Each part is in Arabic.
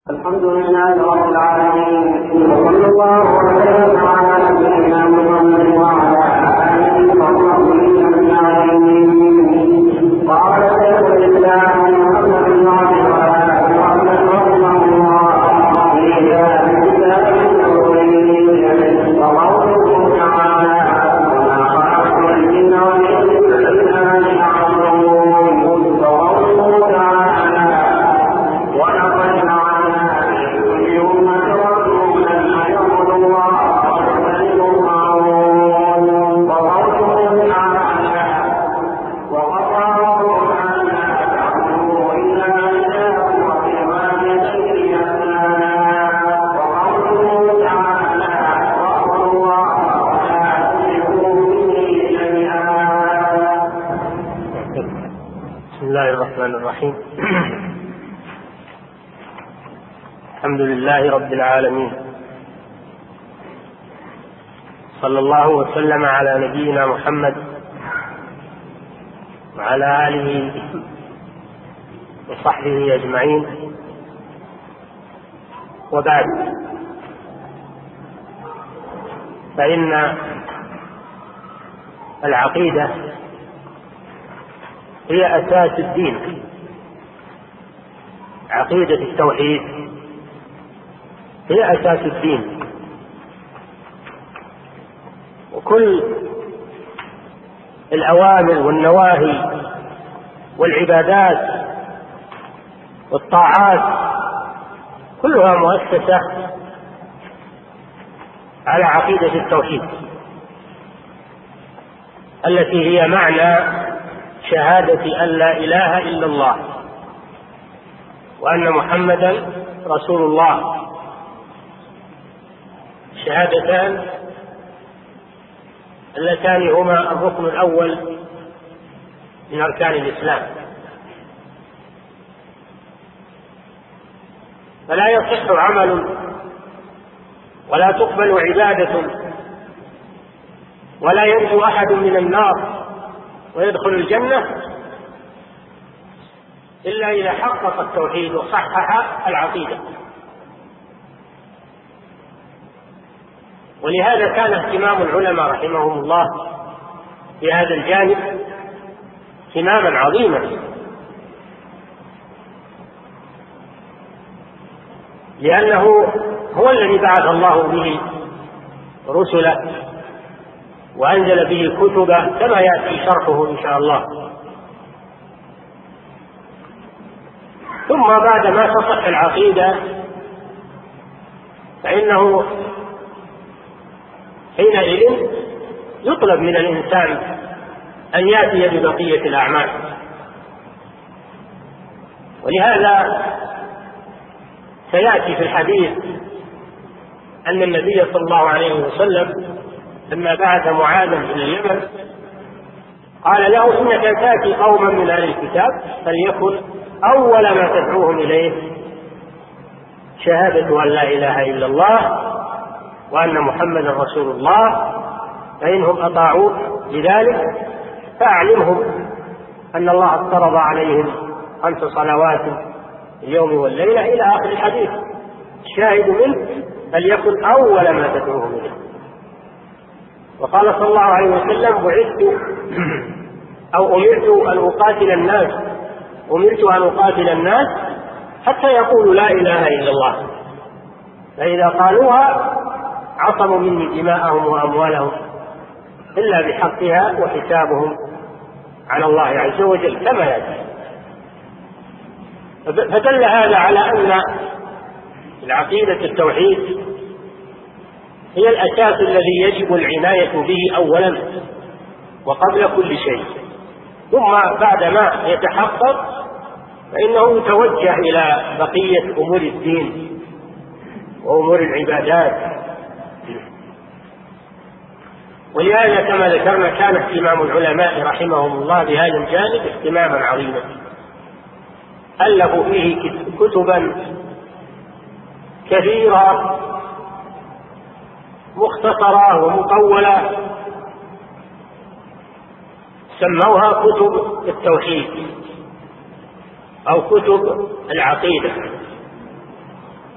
الحمد لله رب العالمين، وصلى الله وسلم على نبينا محمد وعلى آله وصحبه أجمعين. قال شيخ الإسلام محمد بن عبد الوهاب رحمه الله في كتاب التوحيد وقوله تعالى: وما خلقت الجن والإنس إلا ليعبدون، وقوله تعالى: ولقد الرحيم. الحمد لله رب العالمين، صلى الله وسلم على نبينا محمد وعلى آله وصحبه أجمعين، وبعد، فإن العقيدة هي أساس الدين. عقيدة التوحيد هي أساس الدين، وكل الأوامر والنواهي والعبادات والطاعات كلها مؤسسة على عقيدة التوحيد التي هي معنى شهادة أن لا إله إلا الله وأن محمدا رسول الله، شهادتان اللتان هما الركن الأول من أركان الإسلام. فلا يصح عمل ولا تقبل عبادة ولا ينجو أحد من النار ويدخل الجنة إلا إذا حقق التوحيد وصحح العقيدة. ولهذا كان اهتمام العلماء رحمهم الله في هذا الجانب اهتماما عظيما، لأنه هو الذي بعث الله به رسله وأنزل به كتبه كما يأتي شرحه إن شاء الله. ثم بعد ما تصح العقيدة فإنه حينئذ يطلب من الإنسان أن يأتي ببقية الأعمال. ولهذا سيأتي في الحديث أن النبي صلى الله عليه وسلم لما بعث معاذا إلى اليمن قال له: إنك تأتي قوما من أهل الكتاب فليكن أول ما تدعوهم إليه شهادة أن لا إله إلا الله وأن محمدا رسول الله، فإنهم أطاعوك لذلك فأعلمهم أن الله افترض عليهم 5 صلوات اليوم والليلة إلى آخر الحديث. الشاهد منه فليكن أول ما تدعوهم إليه. وقال صلى الله عليه وسلم: بعثت أو أمرت أن أقاتل الناس حتى يقولوا لا إله إلا الله، فإذا قالوها عصموا مني دماءهم وأموالهم إلا بحقها وحسابهم على الله عز وجل كما يأتي. فدل هذا على أن العقيدة التوحيد هي الأساس الذي يجب العناية به أولا وقبل كل شيء، ثم بعد ما يتحقق فإنه يتوجه إلى بقية أمور الدين وأمور العبادات. ولهذا كما ذكرنا كان اهتمام العلماء رحمهم الله بهذا الجانب اهتماما عظيما، ألفوا فيه كتبا كثيرة مختصرة ومطولة سموها كتب التوحيد أو كتب العقيدة.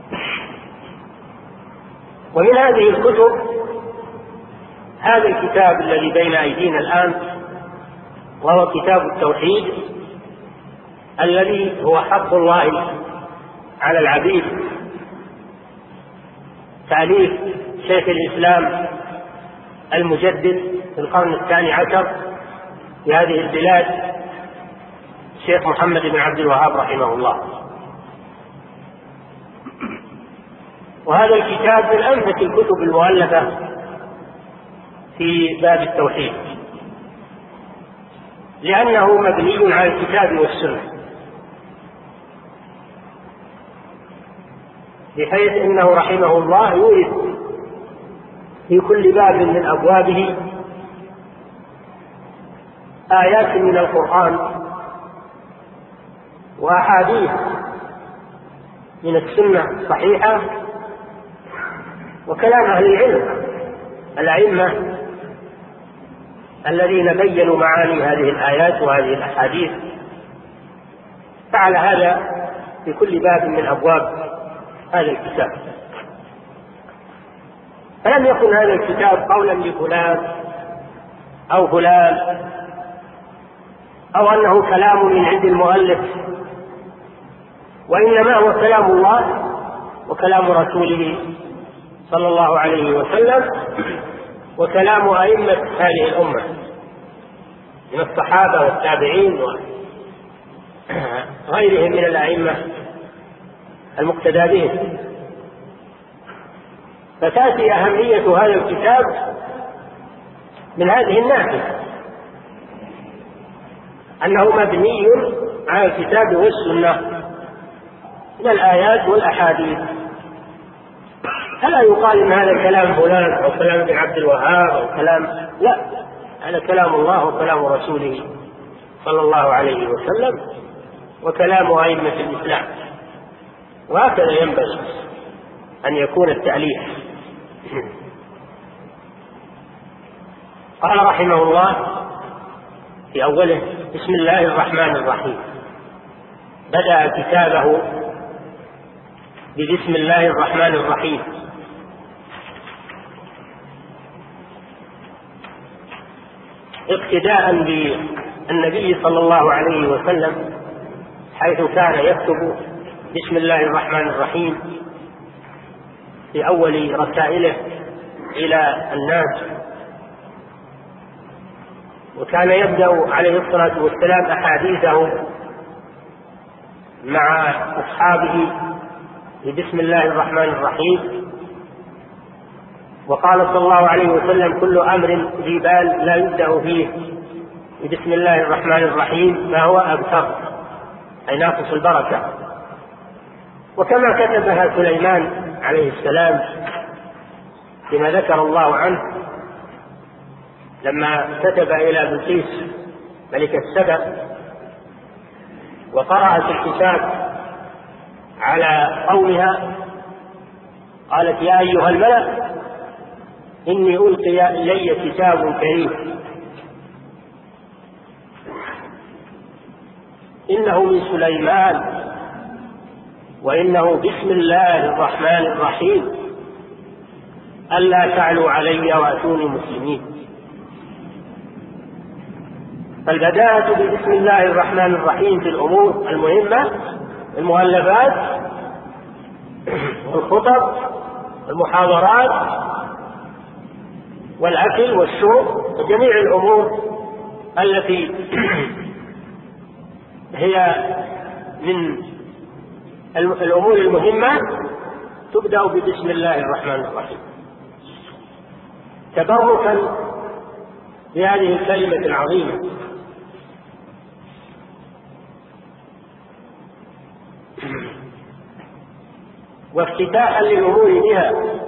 ومن هذه الكتب هذا الكتاب الذي بين أيدينا الآن، وهو كتاب التوحيد الذي هو حق الله على العبيد، تأليف شيخ الإسلام المجدد في القرن 12 في هذه البلاد الشيخ محمد بن عبد الوهاب رحمه الله. وهذا الكتاب من أنفس الكتب المؤلفة في باب التوحيد، لأنه مبني على الكتاب والسنة، بحيث إنه رحمه الله يورد في كل باب من أبوابه آيات من القرآن وأحاديث من السنة الصحيحة وكلام أهل العلم الأئمة الذين بينوا معاني هذه الآيات وهذه الأحاديث. فعل هذا في كل باب من أبواب هذا الكتاب، فلم يكن هذا الكتاب قولا لفلان أو فلان، أو أنه كلام من عند المؤلف، وإنما هو كلام الله وكلام رسوله صلى الله عليه وسلم وكلام أئمة هذه الأمة من الصحابة والتابعين وغيرهم من الأئمة المقتدى بهم. فتأتي أهمية هذا الكتاب من هذه الناحية، أنه مبني على الكتاب والسنة من الآيات والأحاديث، فلا يقال إن هذا كلام فلان أو كلام ابن عبد الوهاب أو كلام، لا، هذا كلام الله وكلام رسوله صلى الله عليه وسلم وكلام أئمة الإسلام، وهكذا ينبغي أن يكون التأليف. قال رحمه الله في أوله: بسم الله الرحمن الرحيم. بدأ كتابه ببسم الله الرحمن الرحيم، اقتداء بالنبي صلى الله عليه وسلم، حيث كان يكتب بسم الله الرحمن الرحيم في أول رسائله إلى الناس، وكان يبدأ عليه الصلاة والسلام أحاديثه مع أصحابه بسم الله الرحمن الرحيم. وقال صلى الله عليه وسلم: كل أمر ذي بال لا يبدأ فيه بسم الله الرحمن الرحيم فهو أبتر، أي ناقص البركة. وكما كتبها سليمان عليه السلام فيما ذكر الله عنه لما كتب إلى بلقيس ملكة سبأ وقرأت الكتاب على قومها، قالت: يا أيها الملأ إني ألقي إلي كتاب كريم إنه من سليمان وإنه بسم الله الرحمن الرحيم ألا تعلوا علي وأتوني مسلمين. فالبداءة بسم الله الرحمن الرحيم في الأمور المهمة، المؤلفات والخطب والمحاضرات والأكل والشرب وجميع الأمور التي هي من الأمور المهمة تبدأ ببسم الله الرحمن الرحيم، تبركا بهذه الكلمة العظيمة. وافتتاحا للأمور بها،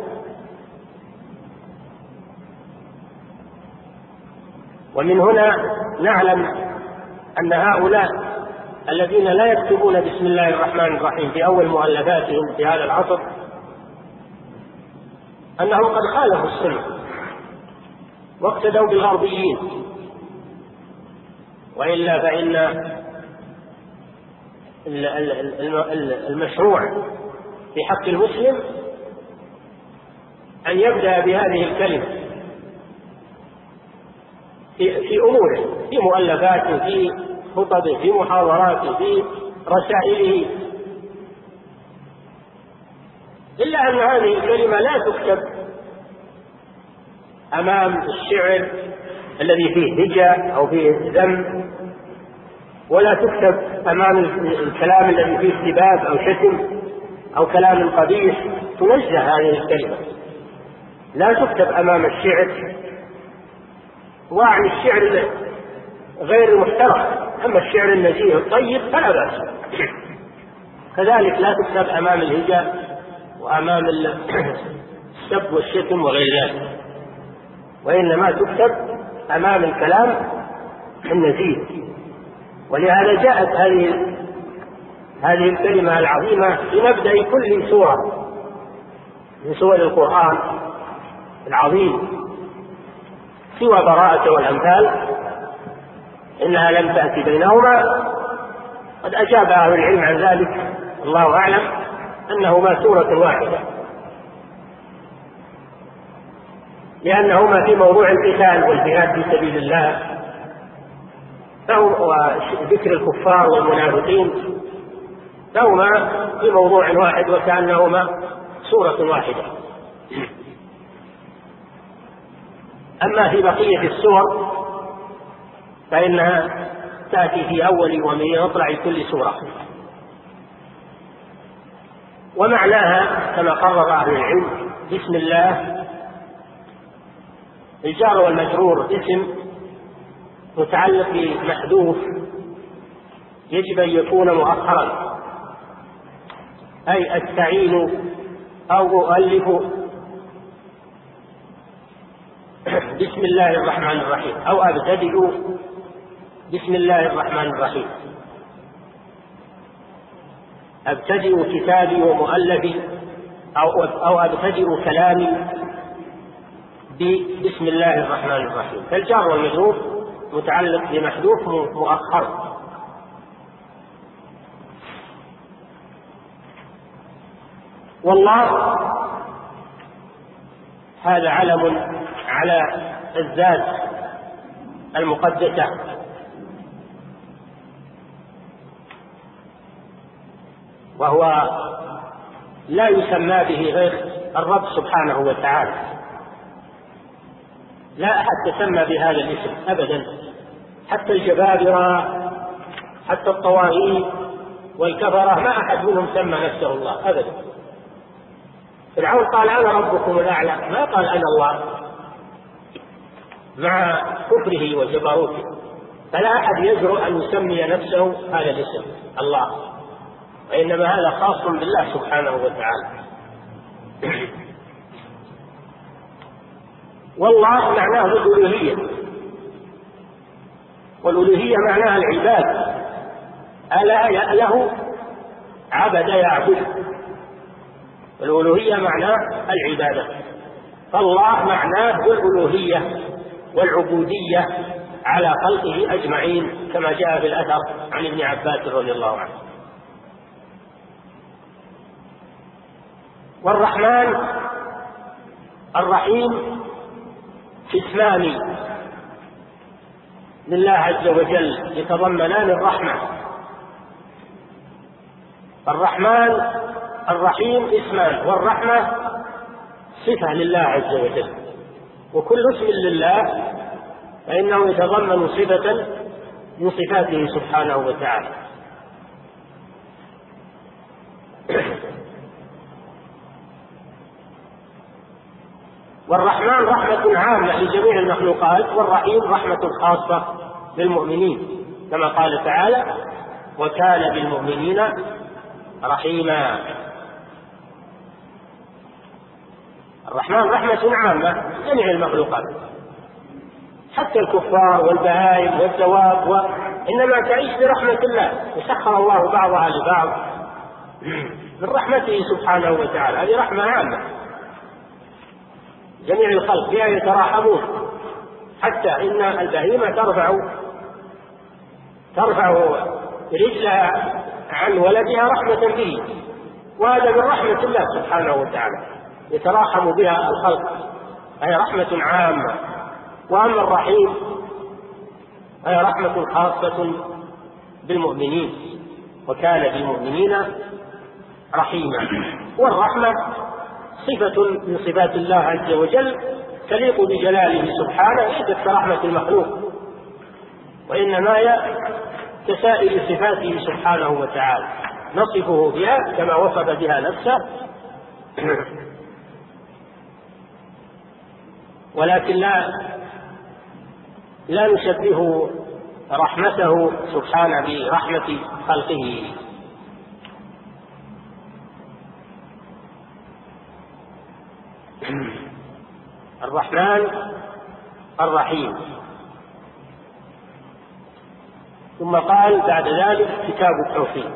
ومن هنا نعلم أن هؤلاء الذين لا يكتبون بسم الله الرحمن الرحيم في أول مؤلفاتهم في هذا العصر أنهم قد خالفوا السنة واقتدوا بالغربيين، وإلا فإن المشروع في حق المسلم أن يبدأ بهذه الكلمة في أموره، في مؤلفاته، في خطبه، في محاضراته، في رسائله، إلا أن هذه الكلمة لا تكتب أمام الشعر الذي فيه هجاء أو فيه ذم، ولا تكتب أمام الكلام الذي فيه سباب أو شتم أو كلام قبيح. تنزه هذه الكلمة، لا تكتب أمام الشعر، وعن الشعر غير المحترم. أما الشعر النزيه الطيب فلا بأس. كذلك لا تكتب أمام الهجاء وأمام السب والشتم وغير ذلك، وإنما تكتب أمام الكلام النزيه. ولهذا جاءت هذه الكلمة العظيمة في مبدأ كل سورة من سور القرآن العظيم سوى براءة والأمثال، إنها لم تأتي بينهما. قد أجاب أهل العلم عن ذلك الله أعلم أنهما سورة واحدة، لأنهما في موضوع القتال والجهاد في سبيل الله، وذكر الكفار والمنافقين، فهما في موضوع واحد وكأنهما سورة واحدة. أما في بقية السور فإنها تأتي في أول ومن مطلع كل سورة، ومعناها كما قرر أهل العلم بسم الله. الجار والمجرور اسم متعلق بمحذوف يجب أن يكون مؤخرا، أي أستعين أو أؤلف بسم الله الرحمن الرحيم، أو أبتدئ بسم الله الرحمن الرحيم. أبتدئ كتابي ومؤلفي أو أبتدئ كلامي بسم الله الرحمن الرحيم. فالجار والمجرور متعلق بمحذوف مؤخر. والله هذا علم على الذات المقدسة، وهو لا يسمى به غير الرب سبحانه وتعالى، لا أحد تسمى بهذا الاسم أبدا، حتى الجبابرة، حتى الطواغيت والكفرة ما أحد منهم سمى نفسه الله أبدا. فرعون قال أنا ربكم الأعلى، ما قال أنا الله، مع كفره وجبروته. فلا أحد يجرؤ أن يسمي نفسه هذا الاسم الله، وإنما هذا خاص بالله سبحانه وتعالى. والله معناه الألوهية، والألوهية معناها العباد، ألا له عبد يعبد، الألوهية معناه العبادة. فالله معناه الألوهية والعبودية على خلقه أجمعين، كما جاء في الأثر عن ابن عباس رضي الله عنه. والرحمن الرحيم اسمان لله عز وجل يتضمنان الرحمة. الرحمن الرحيم اسمان، والرحمة صفة لله عز وجل، وكل اسم لله فإنه يتضمن صفة من صفاته سبحانه وتعالى. والرحمن رحمة عامة لجميع المخلوقات، والرحيم رحمة خاصة للمؤمنين، كما قال تعالى وكان بالمؤمنين رحيما. الرحمن رحمة عامة لجميع المخلوقات، حتى الكفار والبهائم والدواب، إنما تعيش برحمة الله، وسخر الله بعضها لبعض من رحمته سبحانه وتعالى. هذه رحمة عامة، جميع الخلق بها يتراحمون، حتى إن البهيمة ترفع رجلها عن ولدها رحمة به، وهذا من رحمة الله سبحانه وتعالى. يتراحم بها الخلق، هي رحمة عامة. وأما الرحيم هي رحمة خاصة بالمؤمنين، وكان بالمؤمنين رحيما. والرحمة صفة من صفات الله عز وجل تليق بجلاله سبحانه، ليست كرحمة المخلوق، وإنما هي كسائر صفاته سبحانه وتعالى، نصفه بها كما وصف بها نفسه، ولكن لا نشبه رحمته سبحانه برحمة خلقه. الرحمن الرحيم. ثم قال بعد ذلك كتاب التوحيد.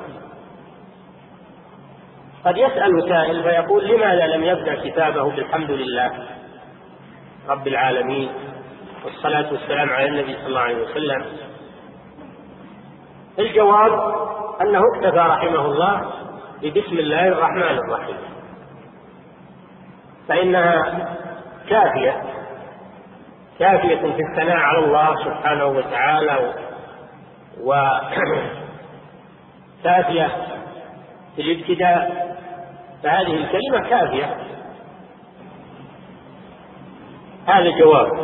قد يسأل سائل فيقول لماذا لم يبدأ كتابه بالحمد لله رب العالمين والصلاة والسلام على النبي صلى الله عليه وسلم؟ الجواب أنه اكتفى رحمه الله ببسم الله الرحمن الرحيم، فإنها كافية في الثناء على الله سبحانه وتعالى، وكافية في الابتداء، فهذه الكلمة كافية. هذا جواب.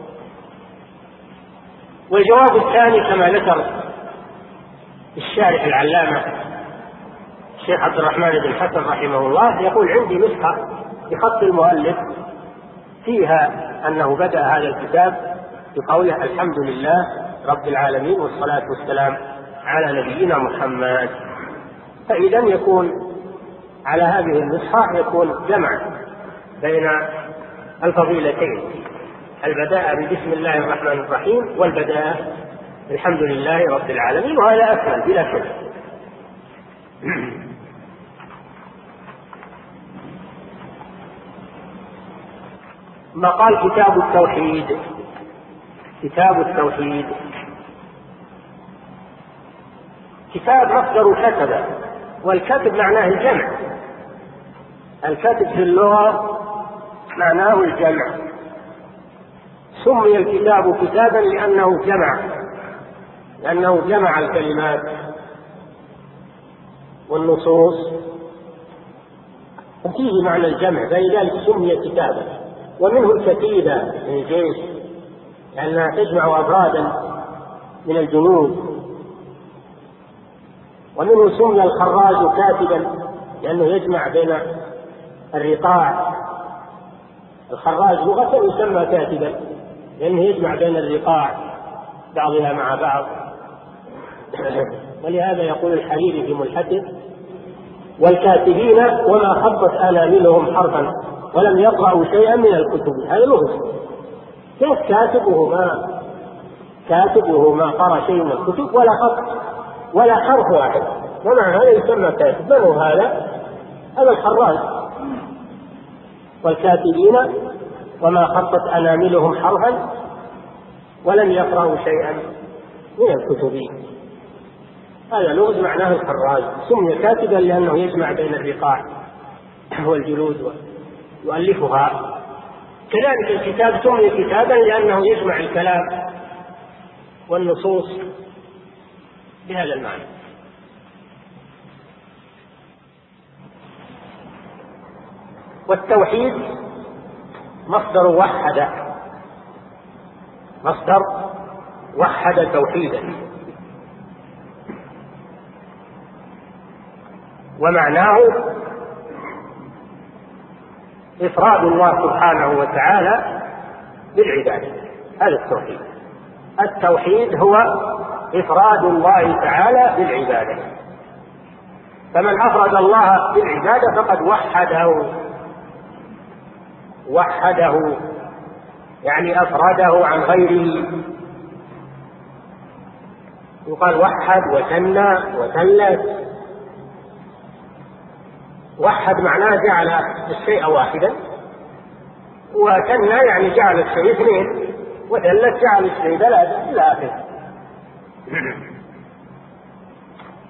والجواب الثاني كما ذكر الشارح العلامة الشيخ عبد الرحمن بن حسن رحمه الله، يقول عندي نسخة بخط المؤلف فيها أنه بدأ هذا الكتاب بقوله الحمد لله رب العالمين والصلاة والسلام على نبينا محمد. فإذا يكون على هذه النسخة يكون جمع بين الفضيلتين، البداء ببسم الله الرحمن الرحيم والبداء الحمد لله رب العالمين، وهذا أكمل بلا شك. ما قال كتاب التوحيد. كتاب التوحيد كتاب مصدر كتب، والكتب معناه الجمع. الكتب في اللغة معناه الجمع. سمي الكتاب كتابا لأنه جمع الكلمات والنصوص، فيه معنى الجمع، فلذلك سمي كتابا. ومنه الكتيبة من الجيش لأنها تجمع أفرادا من الجنود. ومنه سمي الخراج كاتبا لأنه يجمع بين الرقاع. الخراج لغة يسمى كاتبا لأنه يجمع بين الرقاع بعضها مع بعض. ولهذا يقول الحريري في ملحته والكاتبين وما خطت آناملهم حرفا ولم يقرأوا شيئا من الكتب. هذا لغة. كيف كاتبه ما قرأ شيء من الكتب ولا خط ولا حرف واحد، ومع هذا يسمى كاتب. من هو هذا الخراج. والكاتبين وما خطت أناملهم حرفا ولم يقرأوا شيئا من الكتب. هذا لغز معناه الخراج. سمي كاتبا لأنه يجمع بين الرقاع والجلود ويؤلفها. كذلك الكتاب سمي كتابا لأنه يجمع الكلام والنصوص بهذا المعنى. والتوحيد مصدر وحد توحيدا، ومعناه إفراد الله سبحانه وتعالى بالعبادة. هذا التوحيد. التوحيد هو إفراد الله تعالى بالعبادة. فمن أفرد الله بالعبادة فقد وحده يعني أفرده عن غيره. يقال وحد وثنى وثلث. وحد معناه جعل الشيء واحدا، وثنى يعني جعل الشيء اثنين، وثلث جعل الشيء ثلاثة إلى آخره.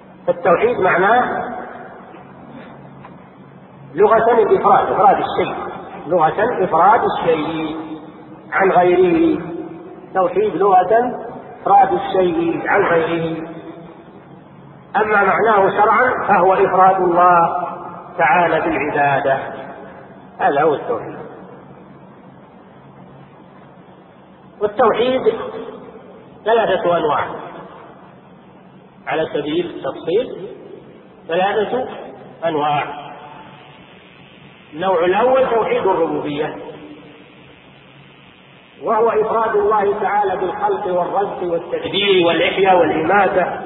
التوحيد معناه لغة الإفراد، إفراد الشيء. لغة إفراد الشيء عن غيره. توحيد لغة إفراد الشيء عن غيره. أما معناه شرعا فهو إفراد الله تعالى بالعبادة. هذا هو التوحيد. والتوحيد 3 أنواع على سبيل التفصيل، 3 أنواع. النوع الأول توحيد الربوبية، وهو إفراد الله تعالى بالخلق والرزق والتدبير والإحياء والإماتة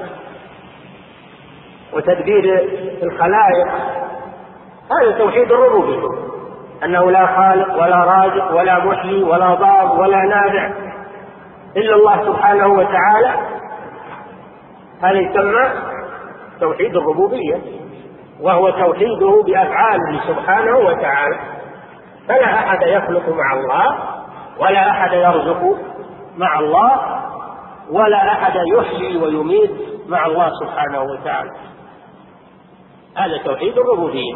وتدبير الخلائق. هذا توحيد الربوبية، أنه لا خالق ولا رازق ولا محيي ولا ضار ولا نافع إلا الله سبحانه وتعالى. هذا يسمى توحيد الربوبية، وهو توحيده بأفعاله سبحانه وتعالى. فلا أحد يخلق مع الله، ولا أحد يرزق مع الله، ولا أحد يحيي ويميت مع الله سبحانه وتعالى. هذا توحيد الربوبية.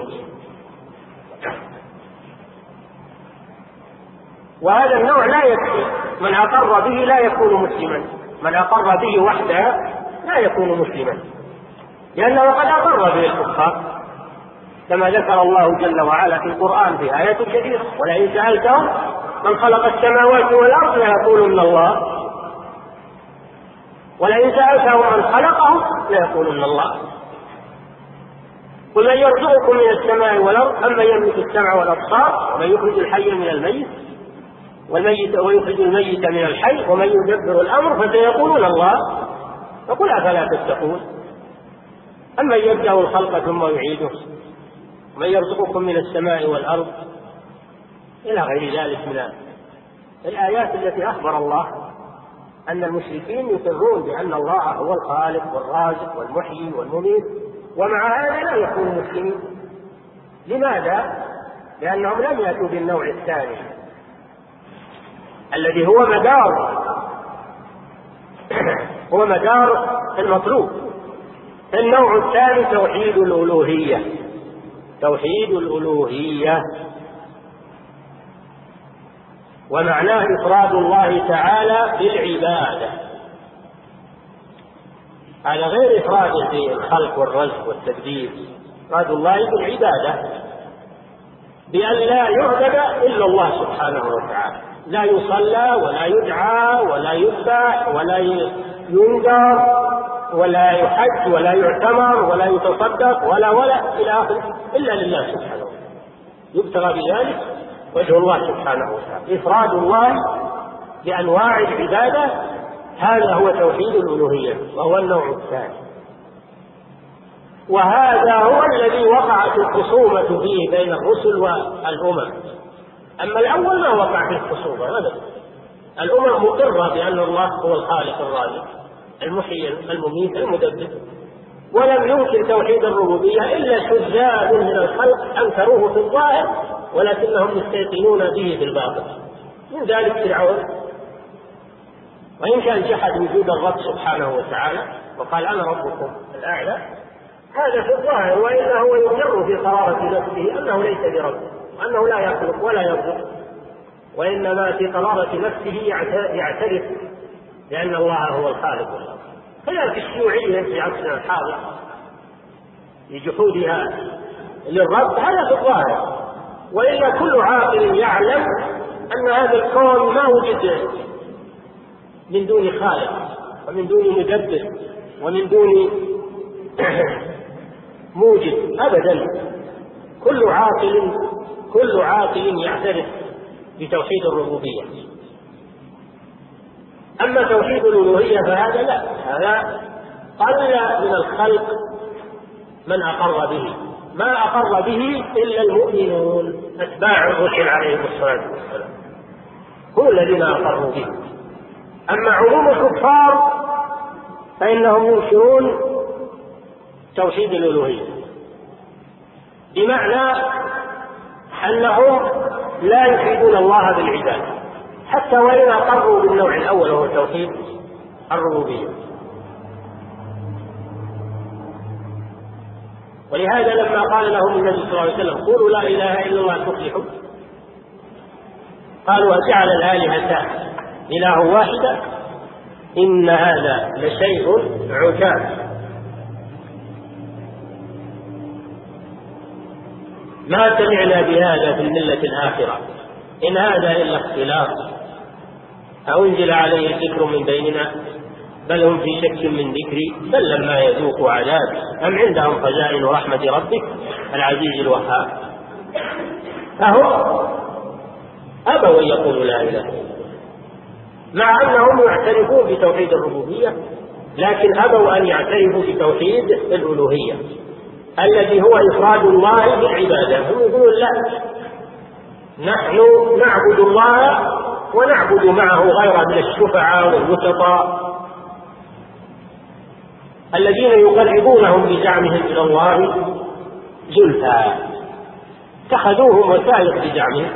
وهذا النوع لا يكفي، من أقر به لا يكون مسلما، من أقر به وحده لا يكون مسلما، لأنه قد أقر به الكفار، كما ذكر الله جل وعلا في القرآن في آيات كثيرة: ولئن سألتهم من خلق السماوات والأرض ليقولن الله، ولئن سألتهم من خلقهم ليقولن الله. قل من يرزقكم من السماء والأرض أمن يملك السمع والأبصار ومن يخرج الحي من الميت ويخرج الميت من الحي ومن يدبر الأمر فسيقولون الله. فقل أفلا تتقون. أمن يبدأ الخلق ثم يعيده ومن يرزقكم من السماء والأرض إلى غير ذلك من الآيات التي أخبر الله أن المشركين يقرون بأن الله هو الخالق والرازق والمحيي والمميت، ومع هذا لا يكونوا مسلمين. لماذا؟ لأنهم لم يأتوا بالنوع الثاني الذي هو مدار المطلوب. النوع الثاني توحيد الألوهية. توحيد الألوهية ومعناه إفراد الله تعالى بالعبادة، على غير إفراده بالخلق والرزق والتدبير. إفراد الله بالعبادة بأن لا يعبد إلا الله سبحانه وتعالى، لا يصلى ولا يدعى ولا يذبح ولا ينذر ولا يحج ولا يعتمر ولا يتصدق ولا إلى آخره إلا لله سبحانه وتعالى، يبتغى بذلك وجه الله سبحانه وتعالى. إفراد الله بأنواع العبادة، هذا هو توحيد الألوهية، وهو النوع الثاني. وهذا هو الذي وقعت الخصومة فيه بين الرسل والأمم. أما الأول ما وقع فيه الخصومة أبدا. الأمم مقرة بأن الله هو الخالق الرازق المحيي المميت المدبر، ولم يمكن توحيد الربوبية إلا شذاذ من الخلق أنكروه في الظاهر ولكنهم يستيقنون به في الباطن، من ذلك فرعون. وإن كان جحد وجود الرب سبحانه وتعالى وقال أنا ربكم الأعلى، هذا في الظاهر، وإلا هو يقر في قرارة نفسه أنه ليس برب، وأنه لا يخلق ولا يرزق، وإنما في قرارة نفسه يعترف بأن الله هو الخالق والرب. خلاف الشيوعية في عصرنا الحاضر لجحودها للرب، هذا في الظاهر، وإلا كل عاقل يعلم أن هذا الكون ما وجد من دون خالق ومن دون مدبر ومن دون موجد أبدا. كل عاقل يعترف بتوحيد الربوبية. أما توحيد الألوهية فهذا لا، هذا قل من الخلق من أقر به، ما أقر به إلا المؤمنون أتباع الرسل عليهم الصلاة والسلام، هم الذين أقروا به. أما عموم الكفار فإنهم ينكرون توحيد الألوهية، بمعنى أنهم لا يفيدون الله بالعبادة حتى وإن أقروا بالنوع الأول وهو توحيد الربوبية. ولهذا لما قال لهم النبي صلى الله عليه وسلم قولوا لا إله إلا الله تفلحوا، قالوا أجعل الآلهة إله واحدا إن هذا لشيء عجاب. ما سمعنا بهذا في الملة الآخرة إن هذا إلا اختلاف أنزل عليه ذكر من بيننا بل هم في شك من ذكري بل لما يذوقوا عذاب أم عندهم خزائن رحمة ربك العزيز الوهاب. فهم أبوا أن يقولوا لا إله مع أنهم يعترفون بتوحيد الربوبية، لكن أبوا أن يعترفوا بتوحيد الألوهية الذي هو إفراد الله بالعبادة. هم يقولون لا، نحن نعبد الله ونعبد معه غيره من الشفعاء والوسطاء الذين يقربونهم بزعمهم إلى الله زلفى، اتخذوهم وسائط بزعمهم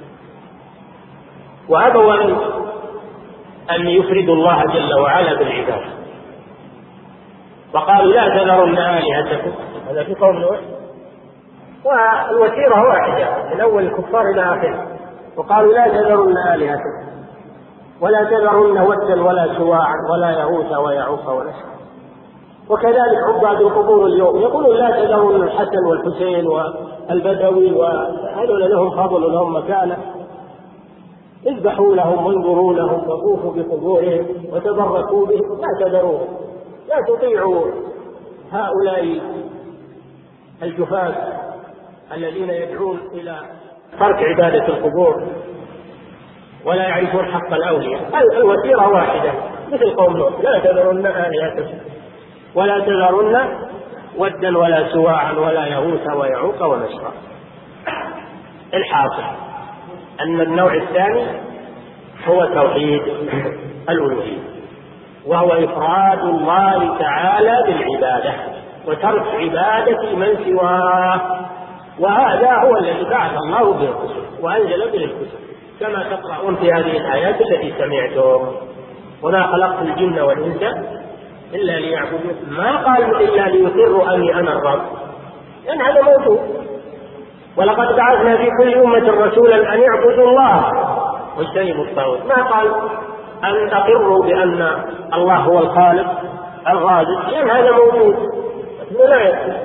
وأبوا أن يفردوا الله جل وعلا بالعبادة، وقالوا لا تذرن آلهتكم. هذا في قوم نوح، والوتيرة واحدة من أول الكفار إلى آخره. وقالوا لا تذرن آلهتكم ولا تذرن ودا ولا سواعا ولا يغوث ويعوق ونسرا. وكذلك عباد القبور اليوم يقولون لا تذرن الحسن والحسين والبدوي وهذول لهم فضل ولهم مكانة، اذبحوا لهم وانظروا لهم وطوفوا بقبورهم وتبركوا بهم، لا تذروهم، لا تطيعوا هؤلاء الجفاة الذين يدعون إلى ترك عبادة القبور ولا يعرفون حق الأولياء. الوتيرة واحدة مثل قوم نوح، لا تذرن آلهتكم ولا تذرن ودا ولا سواعا ولا يغوث ويعوق ونسرا. الحاصل أن النوع الثاني هو توحيد الألوهية، وهو إفراد الله تعالى بالعبادة وترك عبادة من سواه، وهذا هو الذي بعث الله به الرسل وأنزل به الكتب كما تقرؤون في هذه الآيات التي سمعتم: وما خلقت الجن والإنس إلا ليعبدون. ما قال إلا ليقروا أني أنا الرب، لأن هذا موجود. ولقد بعثنا في كل أمة رسولا أن يعبدوا الله واجتنبوا الطاغوت. ما قال أن أقروا بأن الله هو الخالق الرازق، لأن هذا موجود لا يكفي.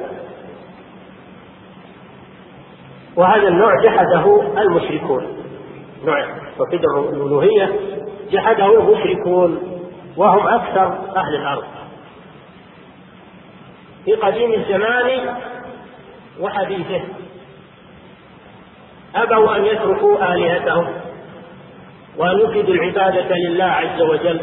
وهذا النوع جحده المشركون، نوع توحيد الألوهية جحده المشركون وهم أكثر أهل الأرض في قديم الزمان وحديثه. أبوا أن يتركوا آلهتهم وأن يفردوا العبادة لله عز وجل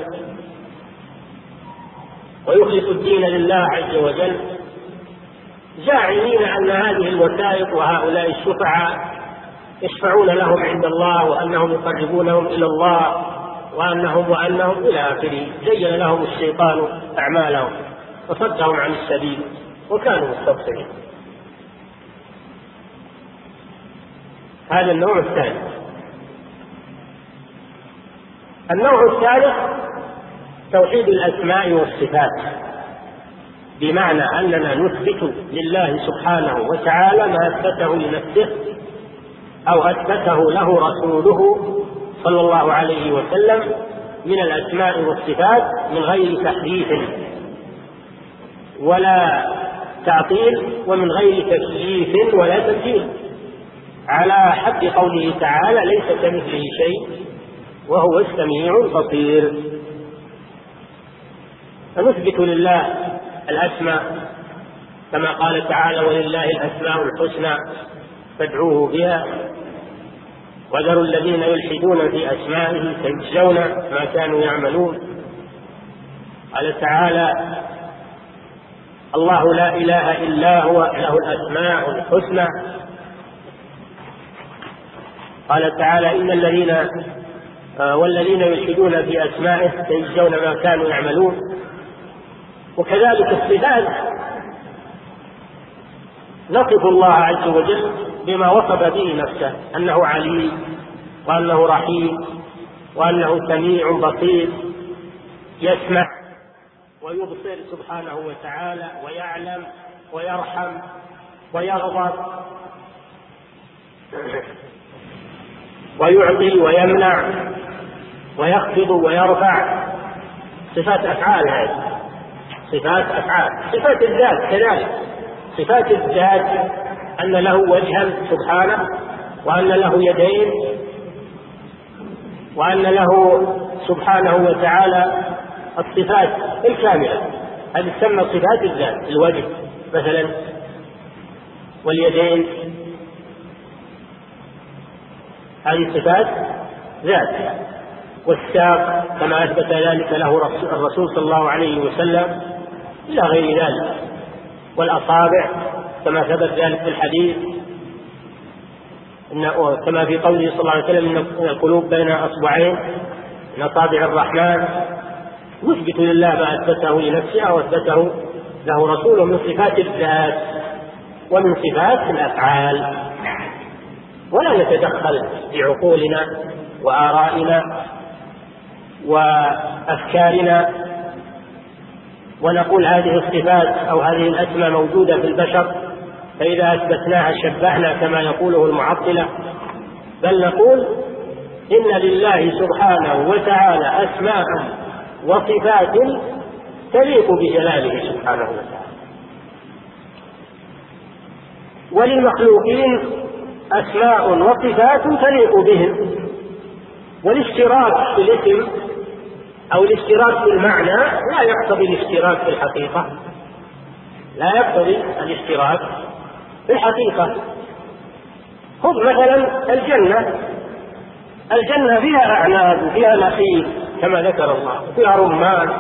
ويخلصوا الدين لله عز وجل، زاعمين أن هذه الوسائط وهؤلاء الشفعاء يشفعون لهم عند الله وأنهم يقربونهم إلى الله وأنهم إلى آخره. زين لهم الشيطان أعمالهم وصدهم عن السبيل وكانوا مستبصرين. هذا النوع الثاني. النوع الثالث توحيد الأسماء والصفات، بمعنى أننا نثبت لله سبحانه وتعالى ما أثبته لنفسه أو أثبته له رسوله صلى الله عليه وسلم من الأسماء والصفات من غير تحريف ولا تعطيل ومن غير تكييف ولا تمثيل، على حد قوله تعالى: ليس كمثله شيء وهو السميع البصير. فنثبت لله الأسماء كما قال تعالى: ولله الأسماء الحسنى فادعوه بها وذروا الذين يلحدون في أسمائه سيجزون ما كانوا يعملون. قال تعالى: الله لا إله إلا هو له الأسماء الحسنى. قال تعالى: إن الذين والذين يلحدون في أسمائه سيجزون ما كانوا يعملون. وكذلك الصفات نصف الله عز وجل بما وصف به نفسه، أنه عليم وأنه رحيم وأنه سميع بصير، يسمع ويبصر سبحانه وتعالى ويعلم ويرحم ويغضب. ويعطي ويمنع ويخفض ويرفع، صفات أفعال. هذه صفات أفعال. صفات الذات كذلك، صفات الذات أن له وجها سبحانه، وأن له يدين، وأن له سبحانه وتعالى الصفات الكاملة. هذه تسمى صفات الذات، الوجه مثلا واليدين، هذه صفات ذات. والساق كما أثبت ذلك له الرسول صلى الله عليه وسلم إلى غير ذلك. والأصابع كما ثبت ذلك في الحديث، كما في قوله صلى الله عليه وسلم إن القلوب بين أصبعين من أصابع الرحمن. يثبت لله ما أثبته لنفسه أو أثبته له رسوله من صفات الذات ومن صفات الأفعال. ولا نتدخل في عقولنا وآرائنا وأفكارنا ونقول هذه الصفات أو هذه الأسماء موجودة في البشر، فإذا أثبتناها شبهنا كما يقوله المعطلة. بل نقول إن لله سبحانه وتعالى أسماء وصفات تليق بجلاله سبحانه وتعالى، وللمخلوقين أسماء وصفات تليق بهم. والاشتراك في الاسم أو الاشتراك في المعنى لا يقتضي الاشتراك في الحقيقة، لا يقتضي الاشتراك في الحقيقة. خذ مثلا الجنة فيها أعناب وفيها نخيل كما ذكر الله، وفيها رمان،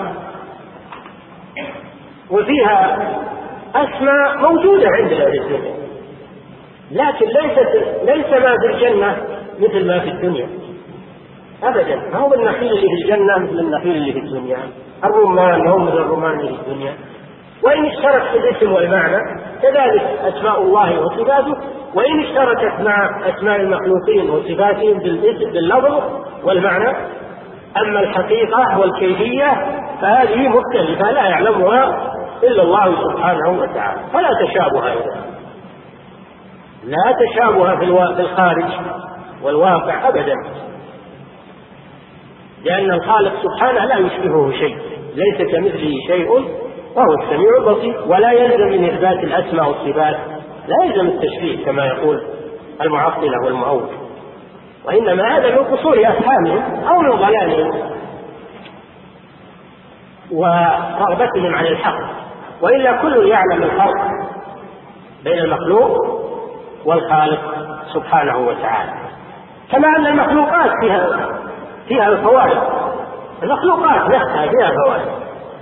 وفيها أسماء موجودة عندنا في الدنيا، لكن ليس ما في الجنة مثل ما في الدنيا أبدا. ما هو النخيل اللي في الجنة مثل النخيل اللي في الدنيا، الرمان هو مثل الرمان اللي في الدنيا. وإن اشترك في الاسم والمعنى كذلك أسماء الله وصفاته، وإن اشتركت مع أسماء المخلوقين وصفاتهم باللفظ والمعنى. أما الحقيقة والكيفية فهذه مختلفة لا يعلمها إلا الله سبحانه وتعالى، فلا تشابه إذا، لا تشابه في الخارج والواقع أبدا، لأن الخالق سبحانه لا يشبهه شيء، ليس كمثله شيء وهو السميع البصير. ولا يلزم من إثبات الأسماء والصفات لا يلزم التشبيه كما يقول المعطلة والمؤول، وإنما هذا من قصور أفهامهم أو من ضلالهم ورغبتهم عن الحق. وإلا كل يعلم الفرق بين المخلوق والخالق سبحانه وتعالى. كما أن المخلوقات فيها الفوائد، المخلوقات نفسها فيها فوائد،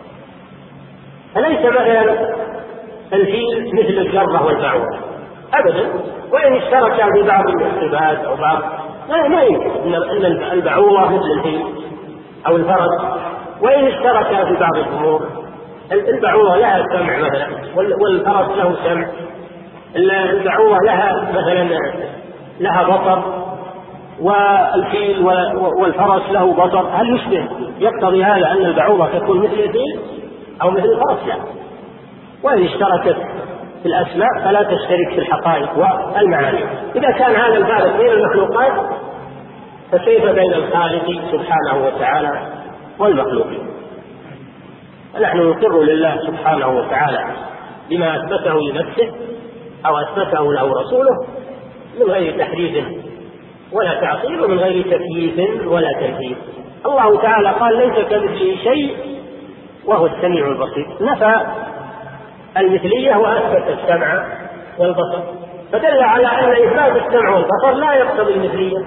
فليس مثلا الفيل مثل الجرة والبعوضة أبدا، وإن اشتركا في بعض الصفات أو بعض ما يمكن أن البعوضة مثل الفيل أو الفرس، وإن اشتركا في بعض الأمور. البعوضة لها سمع مثلا والفرس له سمع، البعوضة لها مثلا لها بصر، والفيل والفرس له بصر. هل يشبه يقتضي هذا أن البعوضة تكون مثل الفيل أو مثل الفرس؟ لا. وإن اشتركت في الأسماء فلا تشترك في الحقائق والمعاني. إذا كان هذا الفارق بين المخلوقات فكيف بين الخالق سبحانه وتعالى والمخلوقين؟ نحن نقر لله سبحانه وتعالى بما أثبته لنفسه أو أثبته له رسوله من غير تحريف ولا تعطيل ومن غير تكييف ولا تمثيل. الله تعالى قال ليس كمثله شيء وهو السميع البصير، نفى المثلية وأثبت السمع والبصر، فدل على أن إثبات السمع والبصر لا يقتضي المثلية.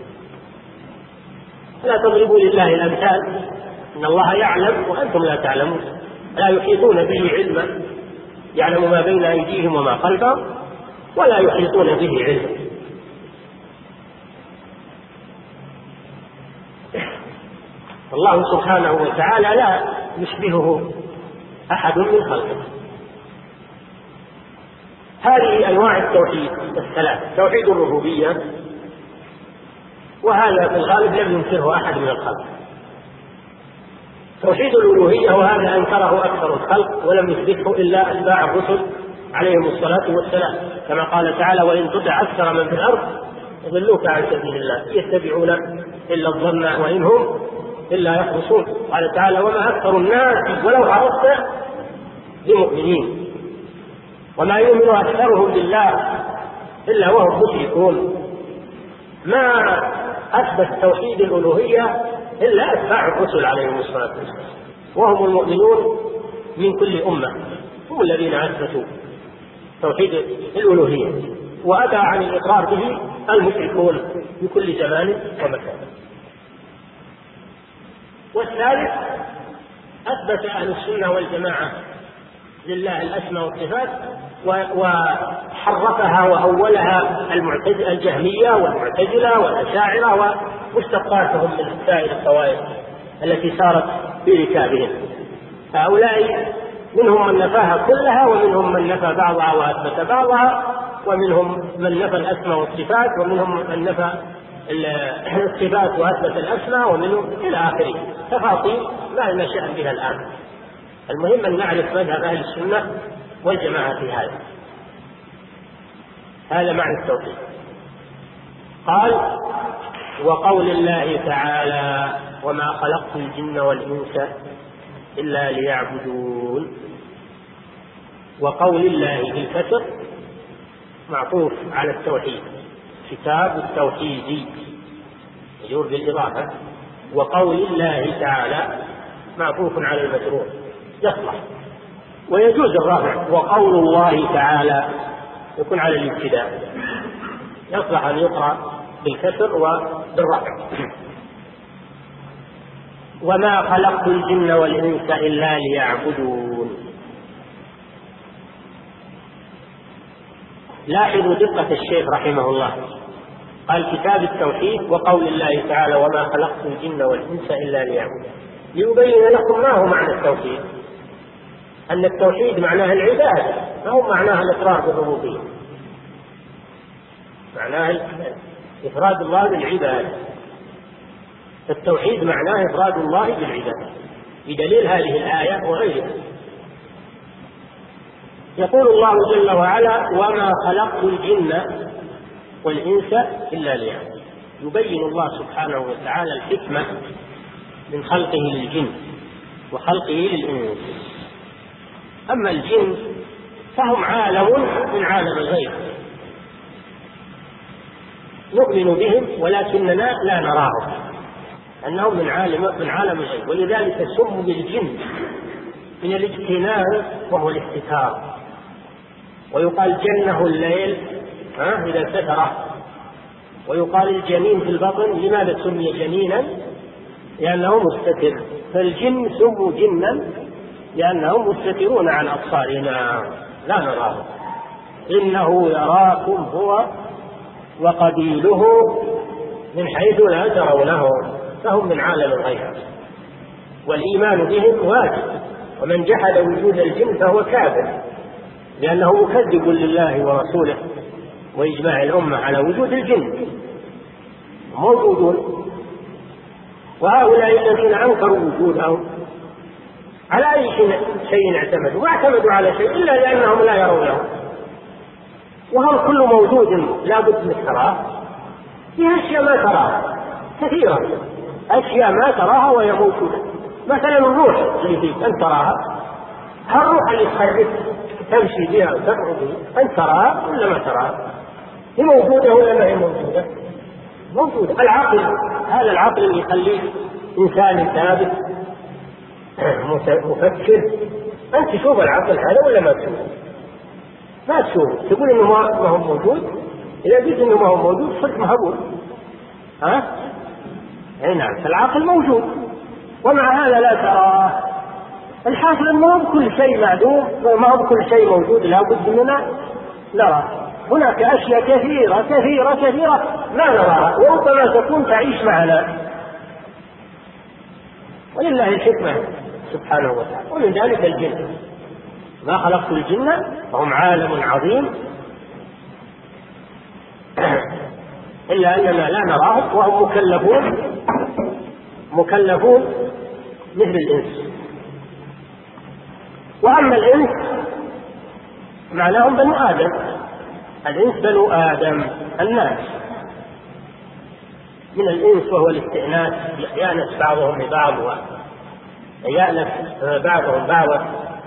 لا تضربوا لله الأمثال، إن الله يعلم وأنتم لا تعلمون. لا يحيطون به علما، يعلم ما بين أيديهم وما خلفهم ولا يحيطون به علما. الله سبحانه وتعالى لا يشبهه أحد من خلقه. هذه أنواع التوحيد الثلاث: توحيد الربوبية، وهذا في الغالب لم ينكره أحد من الخلق. توحيد الألوهية، وهذا أنكره أكثر الخلق ولم يثبته إلا أتباع الرسل عليهم الصلاة والسلام، كما قال تعالى: وإن تطع أكثر من في الأرض يضلوك عن سبيل الله، يتبعون إلا الظن وإن هم إلا يخرصون. قال تعالى: وما أكثر الناس ولو حرصت بمؤمنين، وما يؤمن أكثرهم بالله إلا وهم مشركون. ما أثبت توحيد الألوهية إلا أتباع الرسل عليهم الصلاة والسلام، وهم المؤمنون من كل أمة، هم الذين أثبتوا توحيد الألوهية، وأبى عن الإقرار به المشركون في كل زمان ومكان. والثالث: أثبت أهل السنة والجماعة لله الأسماء والصفات وحرفها وأولها الجهمية والمعتزلة والأشاعرة ومشتقاتهم من سائر الطوائف التي سارت في ركابهم. هؤلاء منهم من نفاها كلها، ومنهم من نفى بعضها وأثبت بعضها، ومنهم من نفى الأسماء والصفات، ومنهم من نفى الصفات وأثبت الأسماء، ومنهم إلى آخره تفاصيل ما لنا شأن بها الآن. المهم أن نعرف مذهب أهل السنة والجماعة في هذا معنى التوحيد. قال: وقول الله تعالى: وما خلقت الجن والإنس إلا ليعبدون. وقول الله بالكسر معطوف على التوحيد، كتاب التوحيد يجور بالإضافة. وقول الله تعالى معطوف على المجرور يصلح، ويجوز الرفع. وقول الله تعالى يكون على الابتداء، يصلح أن يقرأ بالكسر وبالرفع. وما خلقت الجن والإنس إلا ليعبدون. لاحظوا دقة الشيخ رحمه الله، قال: كتاب التوحيد وقول الله تعالى: وما خلقت الجن والإنس إلا ليعبدون، ليبين لكم ما هو معنى التوحيد. أن التوحيد معناه العبادة، ما هو معناه الإقرار بالربوبية، معناه إفراد الله بالعبادة. التوحيد معناه إفراد الله بالعبادة بدليل هذه الآية وغيرها. يقول الله جل وعلا: وما خلقت الجن والإنس إلا ليعبدون. يبين الله سبحانه وتعالى الحكمة من خلقه للجن وخلقه للإنس. أما الجن فهم عالم من عالم الغيب، نؤمن بهم ولكننا لا نراهم، أنهم من عالم الغيب، ولذلك سموا بالجن من الاجتنان وهو الاستتار. ويقال جنه الليل إذا ستره، ويقال الجنين في البطن. لماذا سمي جنينا؟ لأنه مستتر. فالجن سموا جنا لأنهم مستترون عن أبصارنا لا نراهم. إنه يراكم هو وقبيله من حيث لا ترونهم، فهم من عالم الغيب، والإيمان بهم واجب. ومن جحد وجود الجن فهو كافر، لأنه مكذب لله ورسوله وإجماع الأمة على وجود الجن موجودون. وهؤلاء الذين أنكروا وجودهم على أي شيء اعتمدوا؟ ما اعتمدوا على شيء إلا لأنهم لا يرونه. وهو كل موجود لا بد من تراه، في أشياء ما تراها كثيرا، أشياء ما تراها وهي موجودة. مثلا الروح اللي فيك أنت تراها، الروح اللي تخرج تمشي بها وتدعو بها أنت تراها ولا ما تراها؟ هي موجودة ولا ما هي موجودة؟ موجودة. العقل، هذا العقل اللي يخليه إنسان ثابت مفكر، أنت تشوف العقل هذا ولا ما تشوف؟ ما تشوف، تقول إنه ما هو موجود. إذا قلت إنه ما هو موجود صرت مهبول. أي نعم، فالعقل موجود ومع هذا لا تراه. الحاصل ما هو كل شيء معدوم وما هو كل شيء موجود لا بد مننا نرى. هناك أشياء كثيرة كثيرة كثيرة ما نراها وربما تكون تعيش معنا، ولله الحكمة سبحانه وتعالى. ومن ذلك الجن، ما خلقت الجن وهم عالم عظيم إلا أننا لا نراهم، وهم مكلفون مثل الإنس. وأما الإنس معناهم بنو آدم، الإنس بنو آدم الناس، من الإنس، وهو الاستئناس، يأنس بعضهم ببعض ويأنس بعضهم بعضا.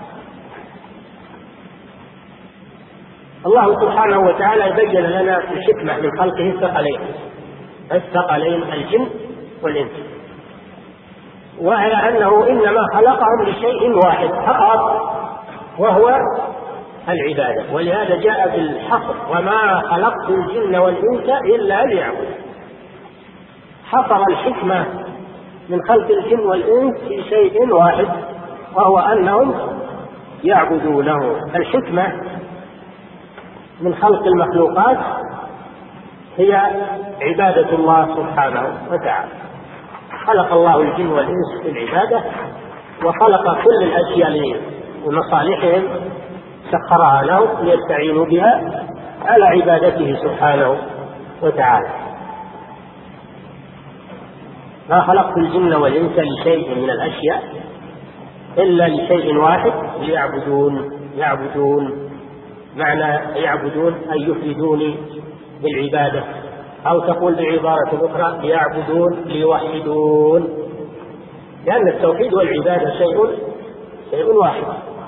الله سبحانه وتعالى يبين لنا الحكمة من خلقه الثقلين الجن والإنس، وهي أنه إنما خلقهم لشيء واحد فقط وهو العبادة. ولهذا جاء بالحصر: وما خلقت الجن والإنس إلا ليعبدون. حصر الحكمة من خلق الجن والإنس في شيء واحد وهو أنهم يعبدونه. الحكمة من خلق المخلوقات هي عبادة الله سبحانه وتعالى. خلق الله الجن والإنس للعبادة، وخلق كل الأشياء لمصالحهم، سخرها لهم ليستعينوا بها على عبادته سبحانه وتعالى. ما خلقت الجن والإنس لشيء من الأشياء إلا لشيء واحد: يعبدون. معنى يعبدون أن يفردوني بالعبادة، أو تقول بعبارة أخرى: يعبدون ليوحدون، لأن التوحيد والعبادة شيء واحد.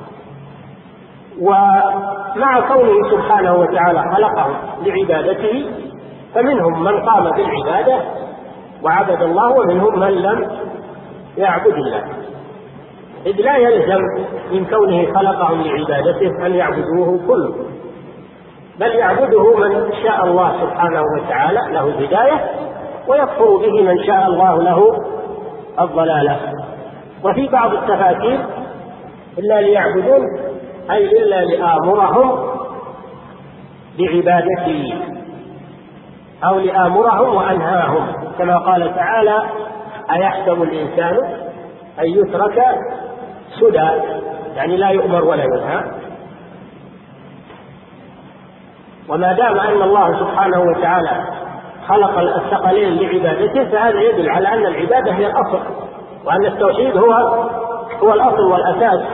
ومع كونه سبحانه وتعالى خلقهم لعبادته، فمنهم من قام بالعبادة وعبد الله، ومنهم من لم يعبد الله، إذ لا يلزم من كونه خلقهم لعبادته أن يعبدوه كله، بل يعبده من شاء الله سبحانه وتعالى له الهداية، ويكفر به من شاء الله له الضلالة. وفي بعض التفاسير: إلا ليعبدون أي إلا لآمرهم بعبادتي، أو لآمرهم وأنهاهم، كما قال تعالى: أيحسب الإنسان أن يترك سدى، يعني لا يؤمر ولا ينهى. وما دام أن الله سبحانه وتعالى خلق الثقلين لعبادته، فهذا يدل على أن العبادة هي الأصل، وأن التوحيد هو الأصل والأساس.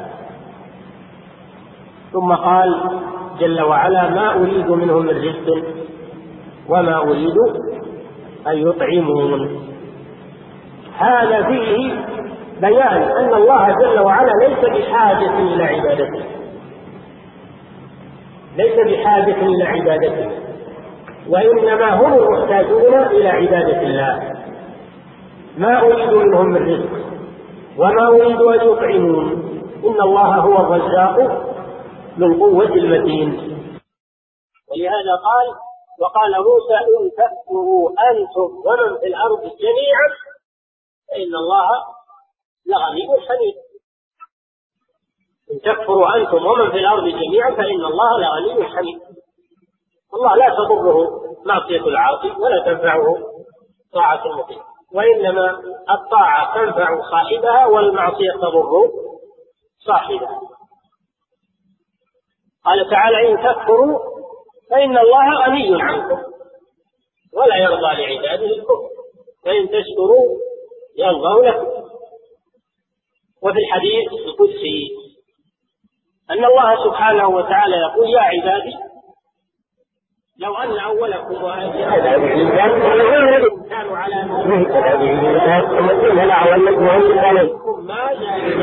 ثم قال جل وعلا: ما أريد منهم من رزق وما أريد أن يطعمون. هذا فيه بيان أن الله جل وعلا ليس بحاجة إلى عبادته، وإنما هم المحتاجون إلى عبادة الله. ما أريد منهم من رزق وما أريد أن يطعمون، إن الله هو الرزاق ذو القوة المتين. ولهذا قال: وقال موسى: إن تكفروا أنتم ومن في الأرض جميعا فإن الله لغني حميد. إن تكفروا أنتم ومن في الأرض جميعا فإن الله لغني حميد. الله لا تضره معصية العاصي ولا تنفعه طاعة المطيع، وإنما الطاعة تنفع صاحبها والمعصية تضر صاحبها. قال تعالى: إن تكفروا فإن الله غني عنكم ولا يرضى لعباده الكفر وإن تشكروا يرضى لكم. وفي الحديث القدسي أن الله سبحانه وتعالى يقول: يا عبادي لو أن أولكم وآخركم كانوا على ما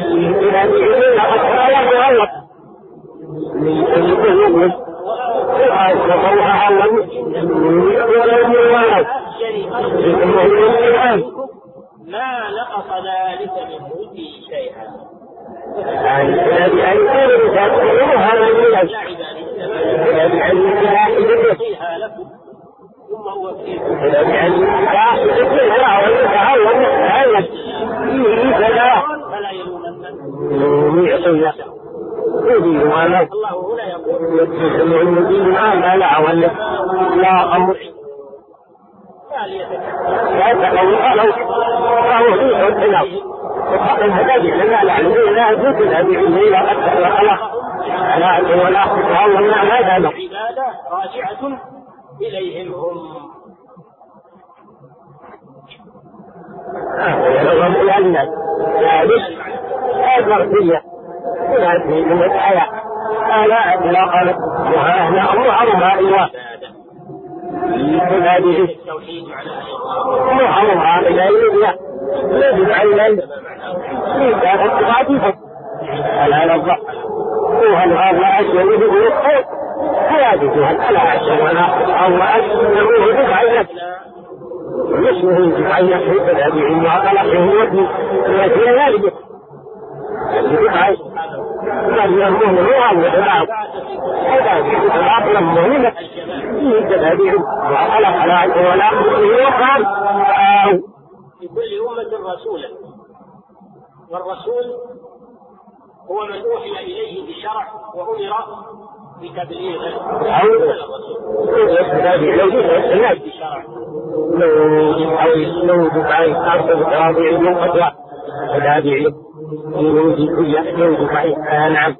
ما نقص ذلك من ملكه شيئا. ثم هو فلا يلومن الله هنا يقول: لا أمر العبادة راجعة إليهم هم. المرضية من الحياة لا أطلاقا، وهذا أمر عظمى الواسع. هذه التوحيد محرم هذا لا يجب علينا كان اتفاقهم على الضغط وهل هذا أشياء يجب يقول حياتها ألا أشياء ولا أشياء يجب مثله يجب أن يحيط الأبيعين وأطلقه يبني ويأتي لا يجب قد يهمون روحا وإلعاب هذا يجب العقل مهمة يجب الأبيعين وأطلق على عجل ولا يقال لكل أمة رسولا، والرسول هو من أوحي إليه بشرع وأمر بتبليغه لو دفعي أرض الرابع من قطوة الرابع يوجد دفعي نعم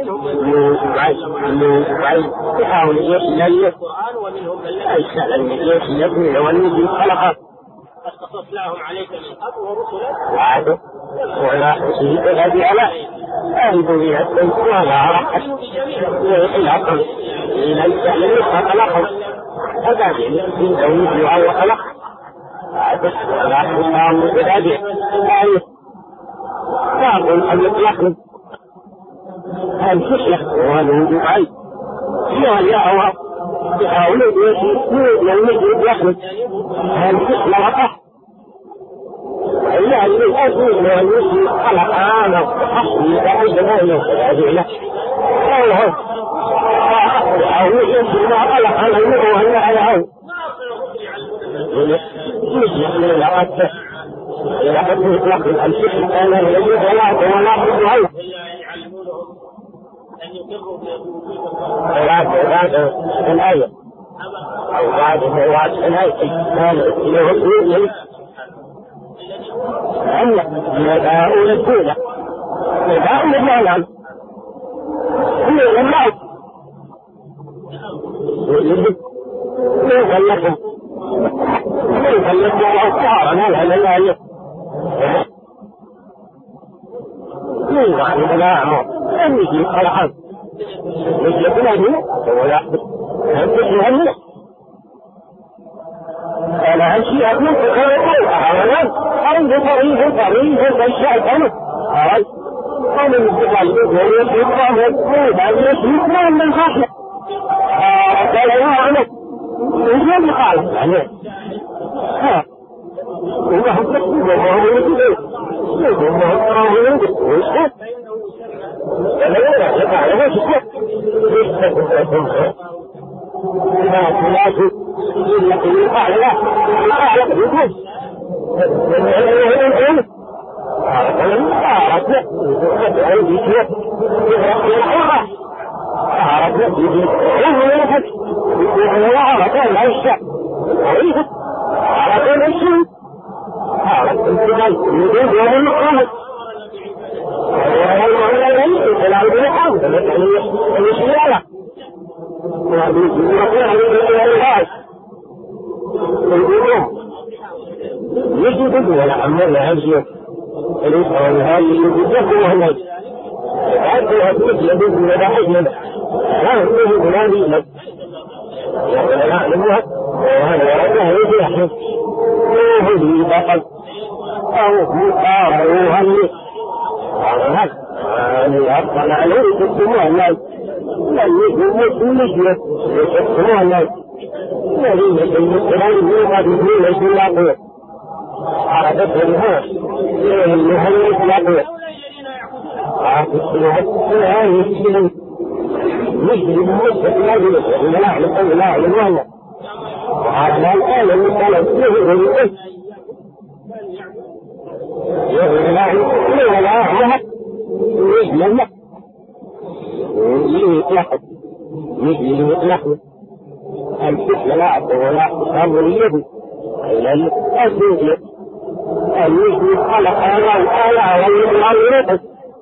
دفعي يحاول يسلل القرآن ومنهم من يسلل والذي خلقه قصصناهم عليك من قبل ورسلا وعده ولا حسيب الذي على أهد بها السيد ولا عرقت العقل ليس خلقه هذا من دولي وهو خلق عده ولا حسام الذي فاقل أن يطلق الفشلة وهذا يعي هو يحاولون يجب يخرج الفشلة وقح إلا الأسود والوسي خلق عامة وحصل بعيد مهنة أجعله أوه أو يجب ما خلق عن المرء وهي على هو يجب من العادة لقد يطلق الفشل أنا يجب ولا أحد هو أن يقروا بوجود بعد الآية أو بعد الآية كان أما النداء الأولى نداء المعنى هو المعنى كيف لكم أوصار هذا الآية من بعد الآية أن يجي الحظ يجي بلده ولا يجي أنا أمشي أكون في أريد طريق الشيطان قال المستقبل يقوم يقول أن يشركنا من خشية قال يا عمد يجب قال يعني وهم تكتب وهم يجب وهم يجب ويشكت أنا يقع لما شكت يشكت لا يقع لك يقول يجب ولا عمرنا هالشيء الإسرائيل هذه يجب وهو هذا الحديث يجب ولا حجم لا يجب ولا يجب لا نعلمها وهذا رجع يجب يحدث وهذه بطل أو مقارع وهذه هذا أفضل عليه يقسموها الناس لا يجب مجلس يقسموها الناس لا يجب المسلمين يوقف يجب ليس الله عرفت الناس لهم الإطلاقية عرفت الناس يسلم يسلم المسلم لا يعلم لا يعلم والله وهذا الآن المسلم يهد لا يعلم يسلم يطلق يسلم يطلق الفكر لا يعلم ولا يعلم يده إلى الأسود الذي خلق الآلة والمعلومات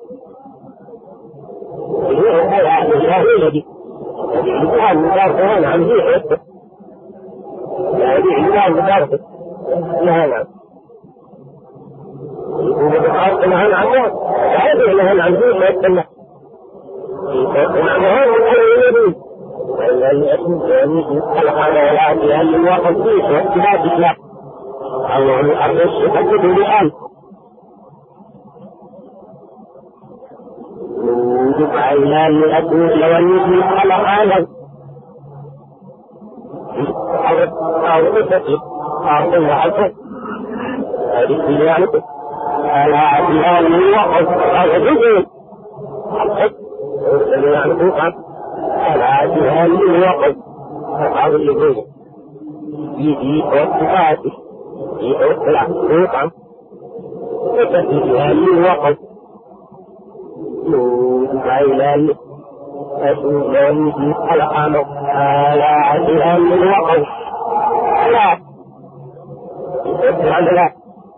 هي الذي الإنسان مدارسان عن ذي حسه الإنسان مدارسة نهانا ومدارسة نهانا عن ذي هذه نهانا عن ذي حسه ونهانا عن ذي الذي خلق الآلة والمعلومات التوقيت واختلاف الإسلام أو الرش يحدد الآن جمعنا لأدوه لو النسي على حاله أو إفتي أعطيه عشر هذه يعني على عديان وقف أغدقه حقق يعني فوقا على عديان وقف أغدقه يجي وقفاته يطلع فوقا عديان وقف عيلان أسولان على حاله على عديان وقف لا لا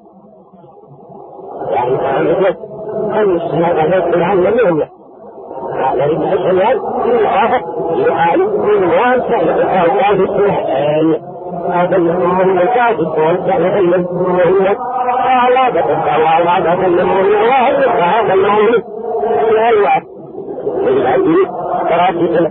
يعني تعمل أن السنة تدخل عن اليوم على رجل الحيان يعالج من واسع لأولاد السنة هذا من المكاتب وانسع لألم وهي أعلادة وأعلادة من الله هذا اليوم في الوعد للأجل تراجع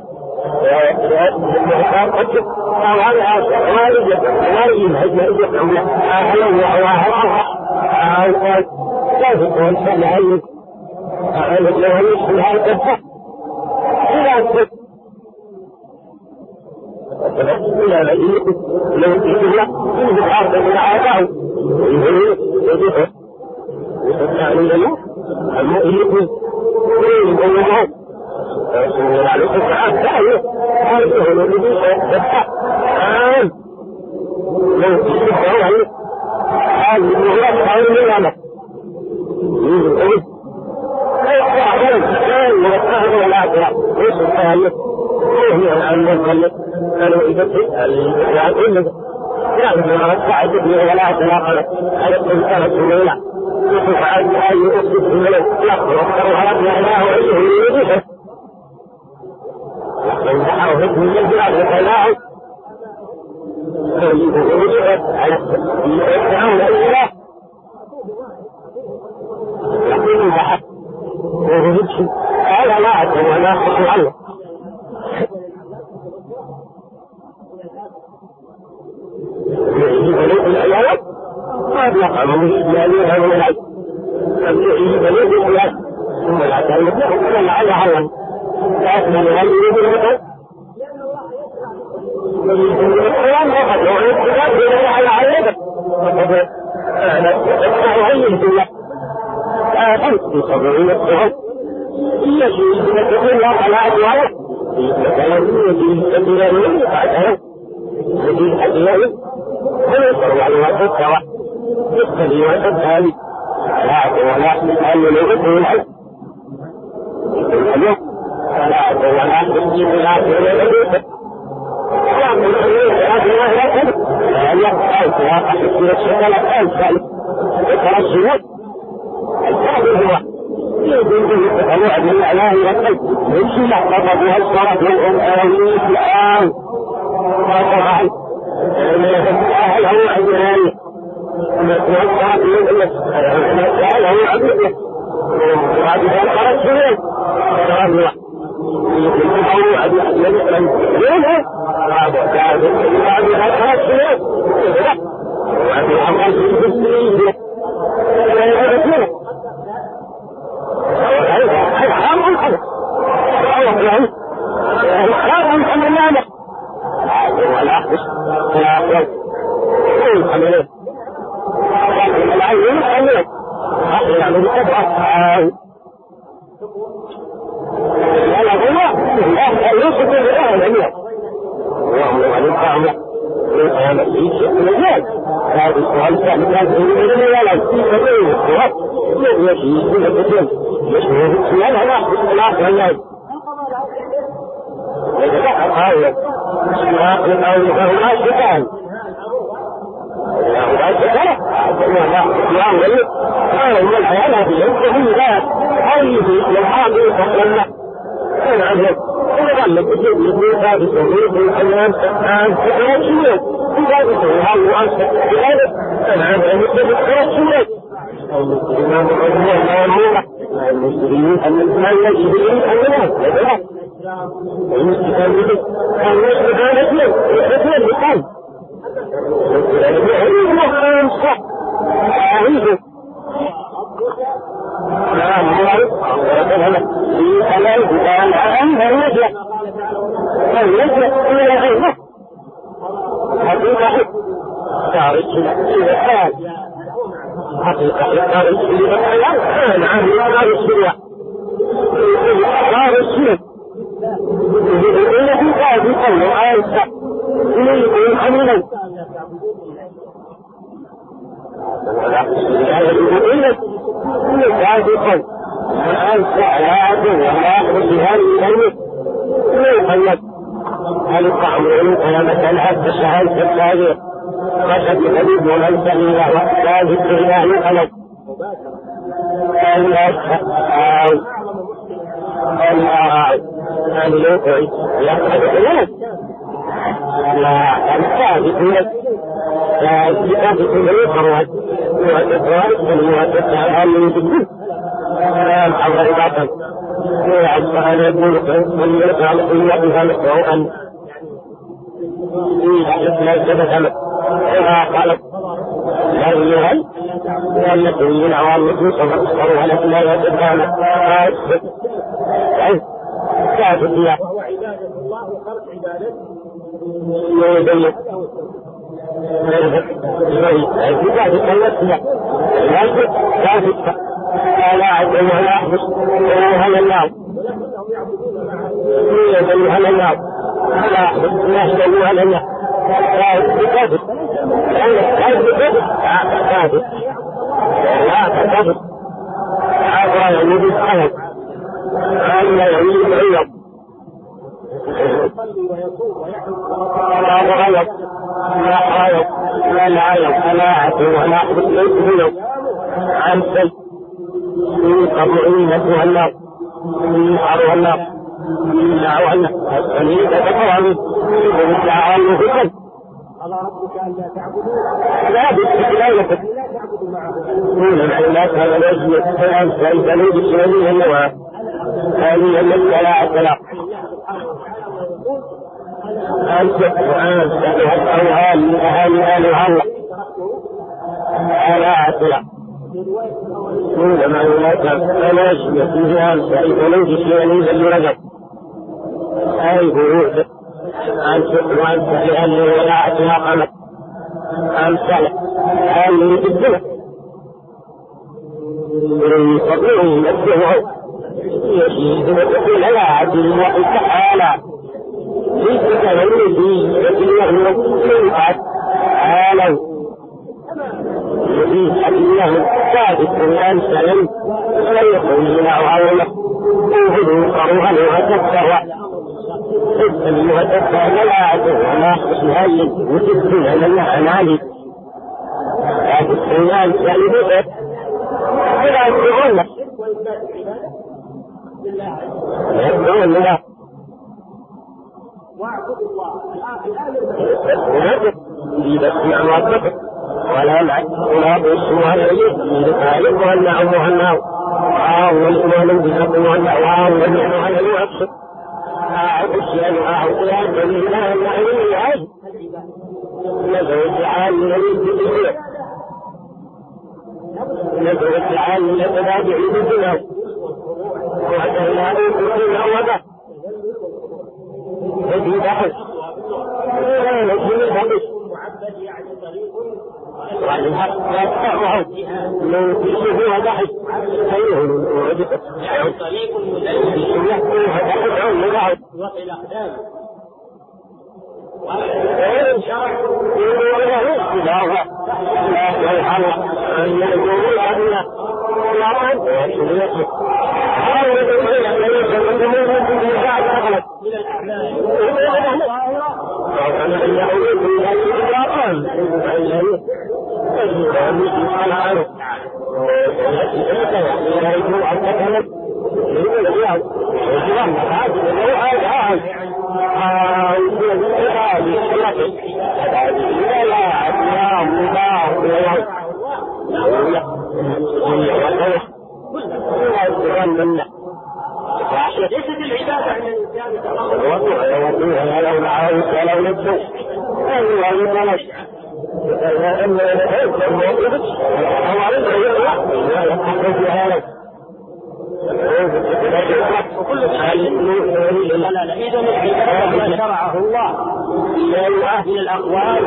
وكل لا إذا ما شرعه الله من الأقوال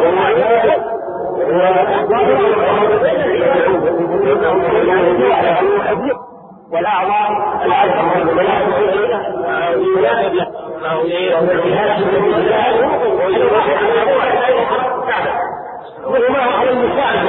والأعضاء وما على اللسان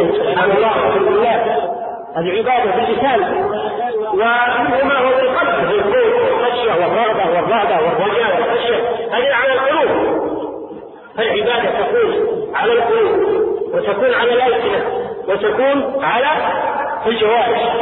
هذه عبادة في اللسان، ومنهما هو القلب في الخوف والخشية والرغبة والرهبة والرجاء والخشية، هذه على القلوب. فالعبادة تكون على القلوب وتكون على الألسنة وتكون على الجوارح.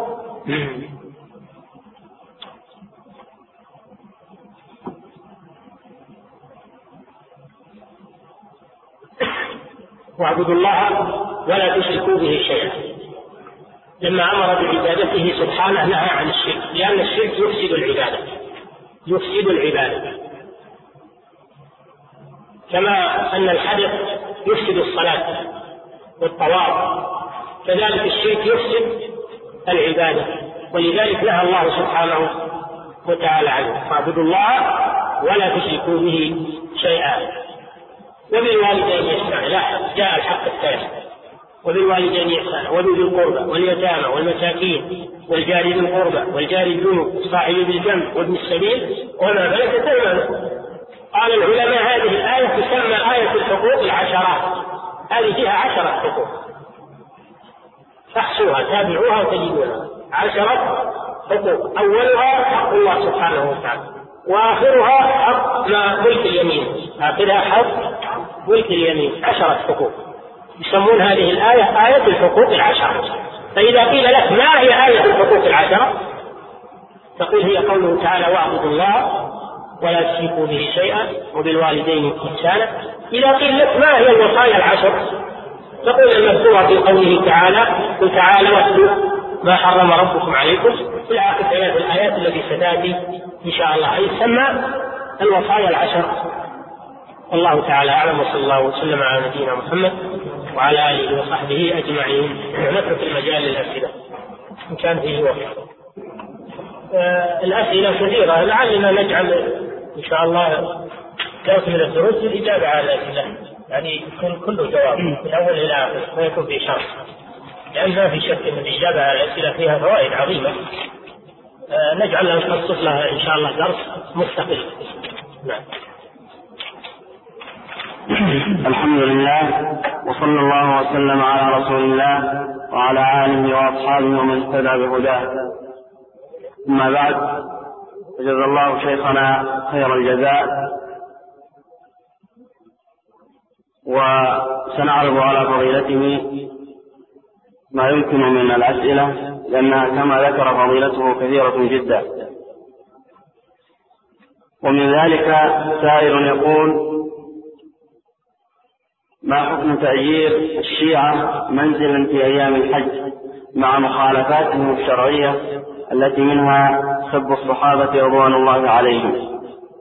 واعبدوا الله ولا تشركوا به شيئا. لما أمر بعبادته سبحانه نهى عن الشرك، لأن الشرك يفسد العبادة كما أن الحدث يفسد الصلاة والطواف، كذلك الشرك يفسد العبادة، ولذلك نهى الله سبحانه وتعالى عنه. فاعبدوا الله ولا تشركوا به شيئا. وبالوالدين إحسانا، لا جاء الحق الثاني، وبالوالدين إحسانا وبذي القربى واليتامى والمساكين والجار ذي القربى والجار الجنب والصاحب بالجنب وابن السبيل وما ملكت أيمانكم. قال العلماء هذه الآية تسمى آية الحقوق العشرات، هذه فيها 10 حقوق، فاحصوها تابعوها وتجدونها 10 حقوق. أولها حق الله سبحانه وتعالى، وآخرها حق ملك اليمين، آخرها حق ملك اليمين، 10 حقوق. يسمون هذه الآية آية الحقوق العشرة. فإذا قيل لك ما هي آية الحقوق العشرة تقول هي قوله تعالى واعبدوا الله ولا تشركوا به شيئا وبالوالدين إحسانا. إذا قيل لك ما هي الوصايا العشر تقول المذكورة في قوله تعالى قل تعالوا واتلوا ما حرم ربكم عليكم إلى آخر 3 الآيات التي ستأتي إن شاء الله، أي تسمى الوصايا العشر. الله تعالى أعلم، وصلى الله وسلم على نبينا محمد وعلى آله وصحبه أجمعين. نترك المجال للأسئلة إن كان فيه وقت. الأسئلة كثيرة، لعلنا نجعل إن شاء الله تكمل الدروس الإجابة على الأسئلة، يعني يكون كله جواب من أول إلى آخر ما يكون فيه شرط، لأن ما في شك أن الإجابة على الأسئلة فيها فوائد عظيمة. نجعل نخصص لها إن شاء الله درس مستقل. نعم. الحمد لله، وصلى الله وسلم على رسول الله وعلى آله وأصحابه ومن اهتدى بهداه. أما بعد، فجزا الله شيخنا خير الجزاء، وسنعرض على فضيلته ما يمكن من الأسئلة، لأنها كما ذكر فضيلته كثيرة جدا. ومن ذلك سائل يقول: ما حكم تأجير الشيعة منزلا في أيام الحج مع مخالفاتهم الشرعية التي منها سب الصحابة رضوان الله عليهم؟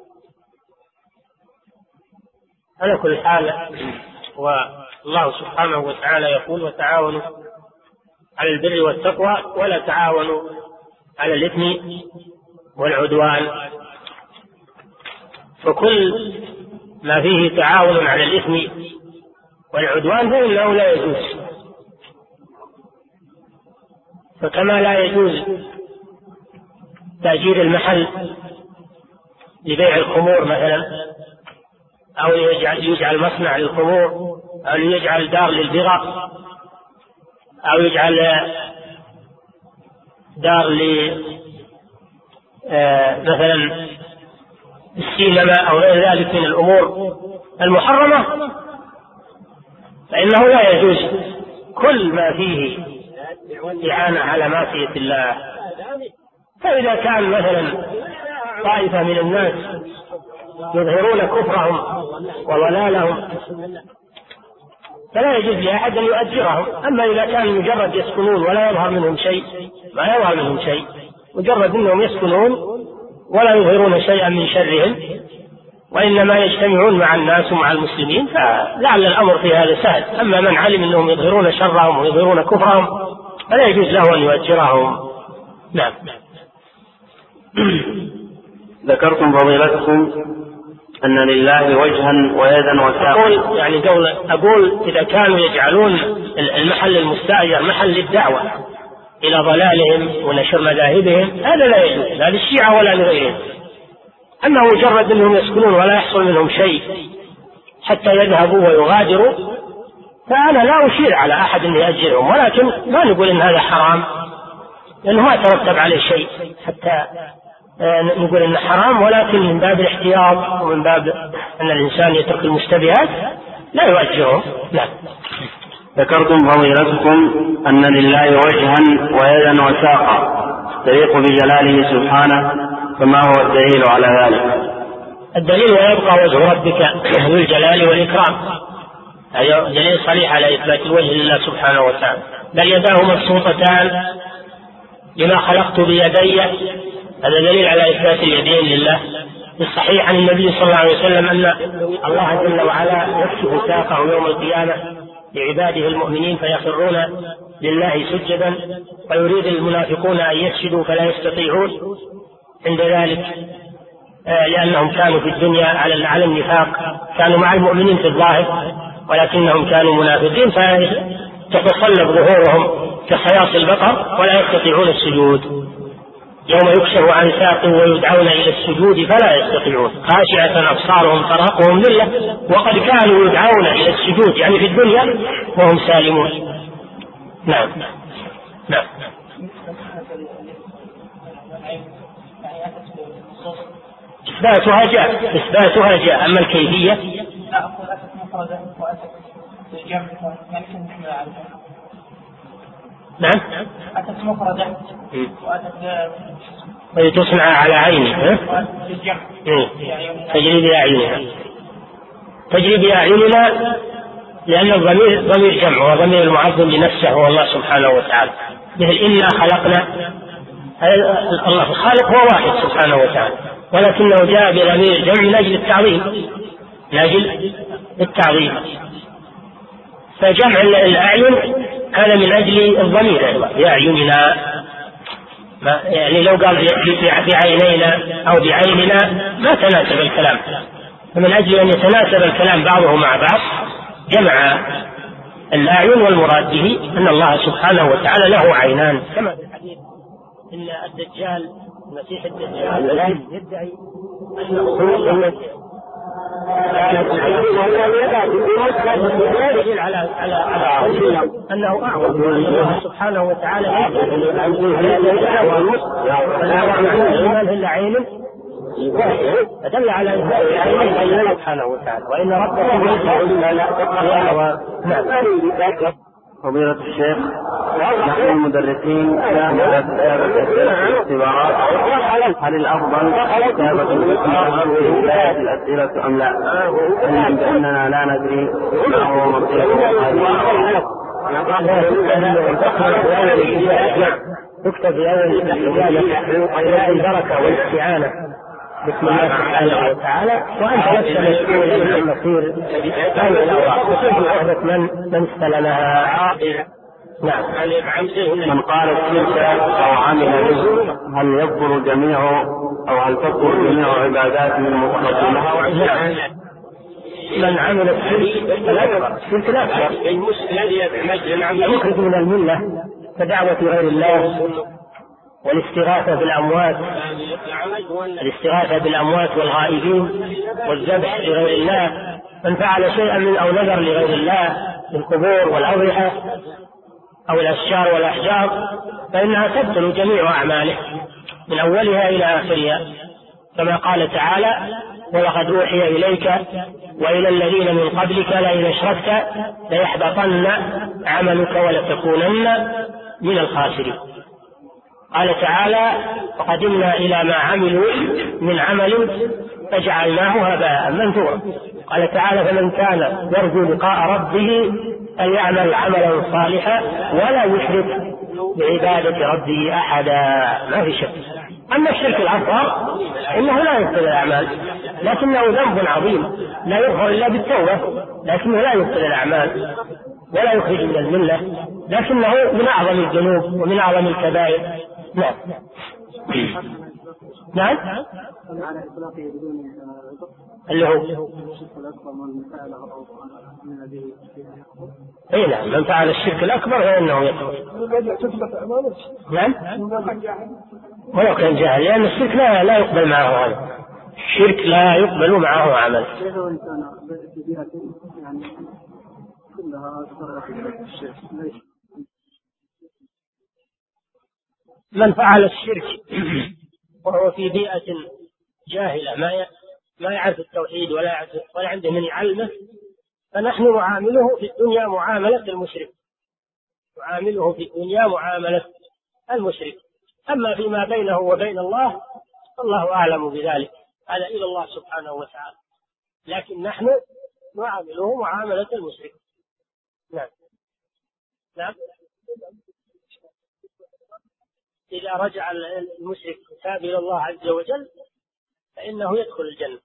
على كل حال، والله سبحانه وتعالى يقول: وتعاونوا على البر والتقوى ولا تعاونوا على الإثم والعدوان. فكل ما فيه تعاون على الإثم والعدوان فإنه لا يجوز. فكما لا يجوز تأجير المحل لبيع الخمور مثلا، أو يجعل مصنع للخمور، أو يجعل دار للبغاء، أو يجعل دار مثلا السينما أو غير ذلك من الأمور المحرمة، فإنه لا يجوز. كل ما فيه إعانة على معصية الله. فإذا كان مثلا طائفة من الناس يظهرون كفرهم وضلالهم فلا يجوز لأحد أن يؤجرهم. أما إذا كان مجرد يسكنون ولا يظهر منهم شيء، ما يظهر منهم شيء، مجرد أنهم يسكنون ولا يظهرون شيئا من شرهم وإنما يجتمعون مع الناس ومع المسلمين، فلعل الأمر في هذا سهل. أما من علم أنهم يظهرون شرهم ويظهرون كفرهم فلا يجوز له أن يؤجرهم. نعم. ذكرتم فضيلتكم أن لله وجها ويدا وساقا. أقول إذا كانوا يجعلون المحل المستأجر محل للدعوة إلى ضلالهم ونشر مذاهبهم هذا لا يجوز، لا للشيعة ولا لغيرهم. أما مجرد أنهم يسكنون ولا يحصل منهم شيء حتى يذهبوا ويغادروا فأنا لا أشير على أحد أن يأجرهم، ولكن ما نقول إن هذا حرام لأنه ما ترتب عليه شيء حتى نقول إنه حرام، ولكن من باب الاحتياط ومن باب أن الإنسان يترك المشتبهات لا يؤجرهم. لا. ذكرتم فضيلتكم أن لله وجها ويدا وساقا تليق بجلاله سبحانه، فما هو الدليل على ذلك؟ الدليل يبقى وجه ربك ذو الجلال والإكرام، هذا دليل صريح على إثبات الوجه لله سبحانه وتعالى. بل يداه مبسوطتان لما خلقت بيدي، هذا دليل على إثبات اليدين لله. في الصحيح عن النبي صلى الله عليه وسلم أن الله جل وعلا يكشف ساقه يوم القيامة لعباده المؤمنين فيخرون لله سجدا، ويريد المنافقون أن يسجدوا فلا يستطيعون عند ذلك، لأنهم كانوا في الدنيا على النفاق، كانوا مع المؤمنين في الظاهر ولكنهم كانوا منافقين، فتتصلب ظهورهم كخياط البقر ولا يستطيعون السجود. يوم يكشف عن ساق ويدعون إلى السجود فلا يستطيعون، خاشعة أبصارهم ترهقهم ذلة وقد كانوا يدعون إلى السجود يعني في الدنيا وهم سالمون. نعم. نعم. إثباتها جاء، أما الكيفية نعم أتت مفردة وأتت تصنع على عينه تجري بأعيننا لأن الضمير ضمير جمع وضمير المعظم لنفسه هو الله سبحانه وتعالى، مثل إنا خلقنا، الله الخالق هو واحد سبحانه وتعالى، ولكنه جاء بضمير جمع من أجل التعظيم، فجمع الأعين هذا من أجل الضمير أيضا بأعيننا، يعني لو قال بعينينا أو بعيننا ما تناسب الكلام، فمن أجل أن يتناسب الكلام بعضه مع بعض جمع الأعين، والمراد به أن الله سبحانه وتعالى له عينان، كما في الحديث إن الدجال المسيح الدجال يدعي أنه هو المسيح أنه أعظم الله سبحانه وتعالى الإيمان إلا عين فدل على الله سبحانه وتعالى، وإن ربكم فضيلة الشيخ، نحن المدرسين لا كتابة الاختبارات، هل الأفضل كتابة الأسئلة أم لا؟ علما بأننا لا ندري ما هو مصير تكتب في أول الإجابة البركة والاستعانة بسم الله سبحانه وتعالى، وأنت نفسك مسؤول عن المصير وتجد من استلمها. نعم. من قال الشرك أو عمل به هل يكفر جميع أو هل تكفر جميع عباداته المطلقة؟ من عمل الشرك لا يخرج من الملة كدعوة غير الله والاستغاثة بالأموات والغائبين والذبح لغير الله. من فعل شيئا من أو نذر لغير الله بالقبور والأضرحة أو الأشجار والأحجار فإنها تبطل جميع أعماله من أولها إلى آخرها، كما قال تعالى ولقد أوحي إليك وإلى الذين من قبلك لئن أشركت ليحبطن عملك ولتكونن من الخاسرين. قال تعالى وقدمنا إلى ما عملوا من عمل فجعلناه هباء منثورا. قال تعالى فمن كان يرجو لقاء ربه فليعمل عملا صالحا ولا يشرك بعبادة ربه أحدا. ما في شك. أما الشرك الأصغر إنه لا يبطل الأعمال، لكنه ذنب عظيم لا يغفر إلا بالتوبة، لكنه لا يبطل الأعمال ولا يخرج من الملة، لكنه من أعظم الذنوب ومن أعظم الكبائر. نعم. نعم. اللي هو اي نعم، من فعل الشرك الأكبر فإنه يكفر. نعم، ولو كان جاهل، لأن الشرك لا يقبل معه عمل، الشرك لا يقبل معه عمل. من فعل الشرك وهو في بيئة جاهلة ما يعرف التوحيد ولا عنده من يعلمه، فنحن نعامله في الدنيا معاملة المشرك، نعامله في الدنيا معاملة المشرك. أما فيما بينه وبين الله الله أعلم بذلك، هذا إلى الله سبحانه وتعالى، لكن نحن نعامله معاملة المشرك. نعم. نعم. إذا رجع المشرك تاب إلى الله عز وجل فإنه يدخل الجنة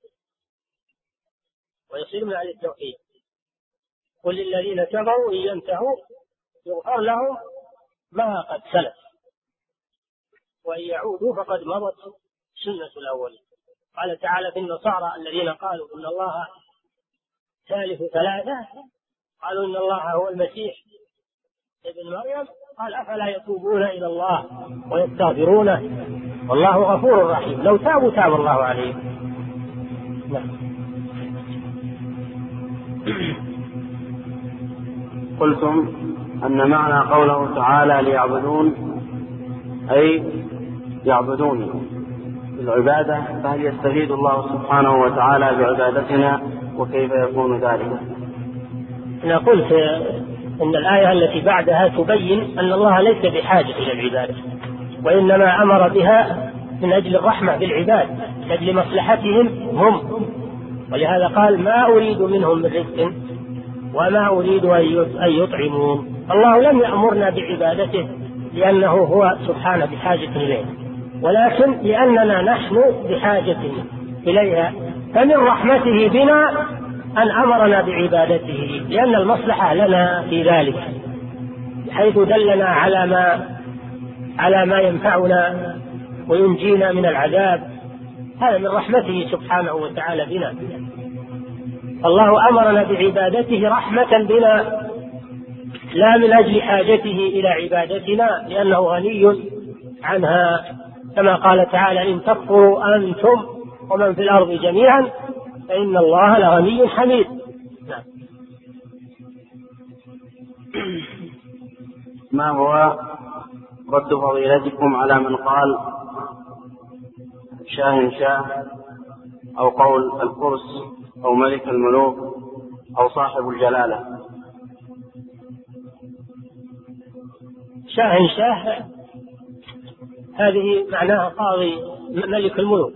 ويصير من أهل التوحيد. قل للذين كفروا إن ينتهوا يغفر لهم ما قد سلف وإن يعودوا فقد مضت سنة الأولين. قال تعالى في النصارى الذين قالوا إن الله ثالث ثلاثة، قالوا إن الله هو المسيح ابن مريم، قال أفلا يتوبون إلى الله ويستغفرونه والله غفور رحيم، لو تابوا تاب الله عليهم. نعم. قلتم أن معنى قوله تعالى ليعبدون أي يعبدوني بالعبادة، فهل يستفيد الله سبحانه وتعالى بعبادتنا وكيف يكون ذلك؟ أنا قلت إن الآية التي بعدها تبين أن الله ليس بحاجة إلى العبادة، وإنما أمر بها من أجل الرحمة بالعباد، من أجل مصلحتهم هم، ولهذا قال ما أريد منهم من رزق وما أريد أن يطعمون. الله لم يأمرنا بعبادته لأنه هو سبحانه بحاجة إليه، ولكن لأننا نحن بحاجة إليها، فمن رحمته بنا أن أمرنا بعبادته، لأن المصلحة لنا في ذلك، حيث دلنا على ما ينفعنا وينجينا من العذاب. هذا من رحمته سبحانه وتعالى بنا. الله أمرنا بعبادته رحمة بنا، لا من أجل حاجته إلى عبادتنا، لأنه غني عنها، كما قال تعالى إن تكفروا أنتم ومن في الأرض جميعا فإن الله لغني حميد. نعم. ما هو رد فضيلتكم على من قال شاه شاه أو قول الفرس أو ملك الملوك أو صاحب الجلالة؟ شاه هذه معناها قاضي ملك الملوك،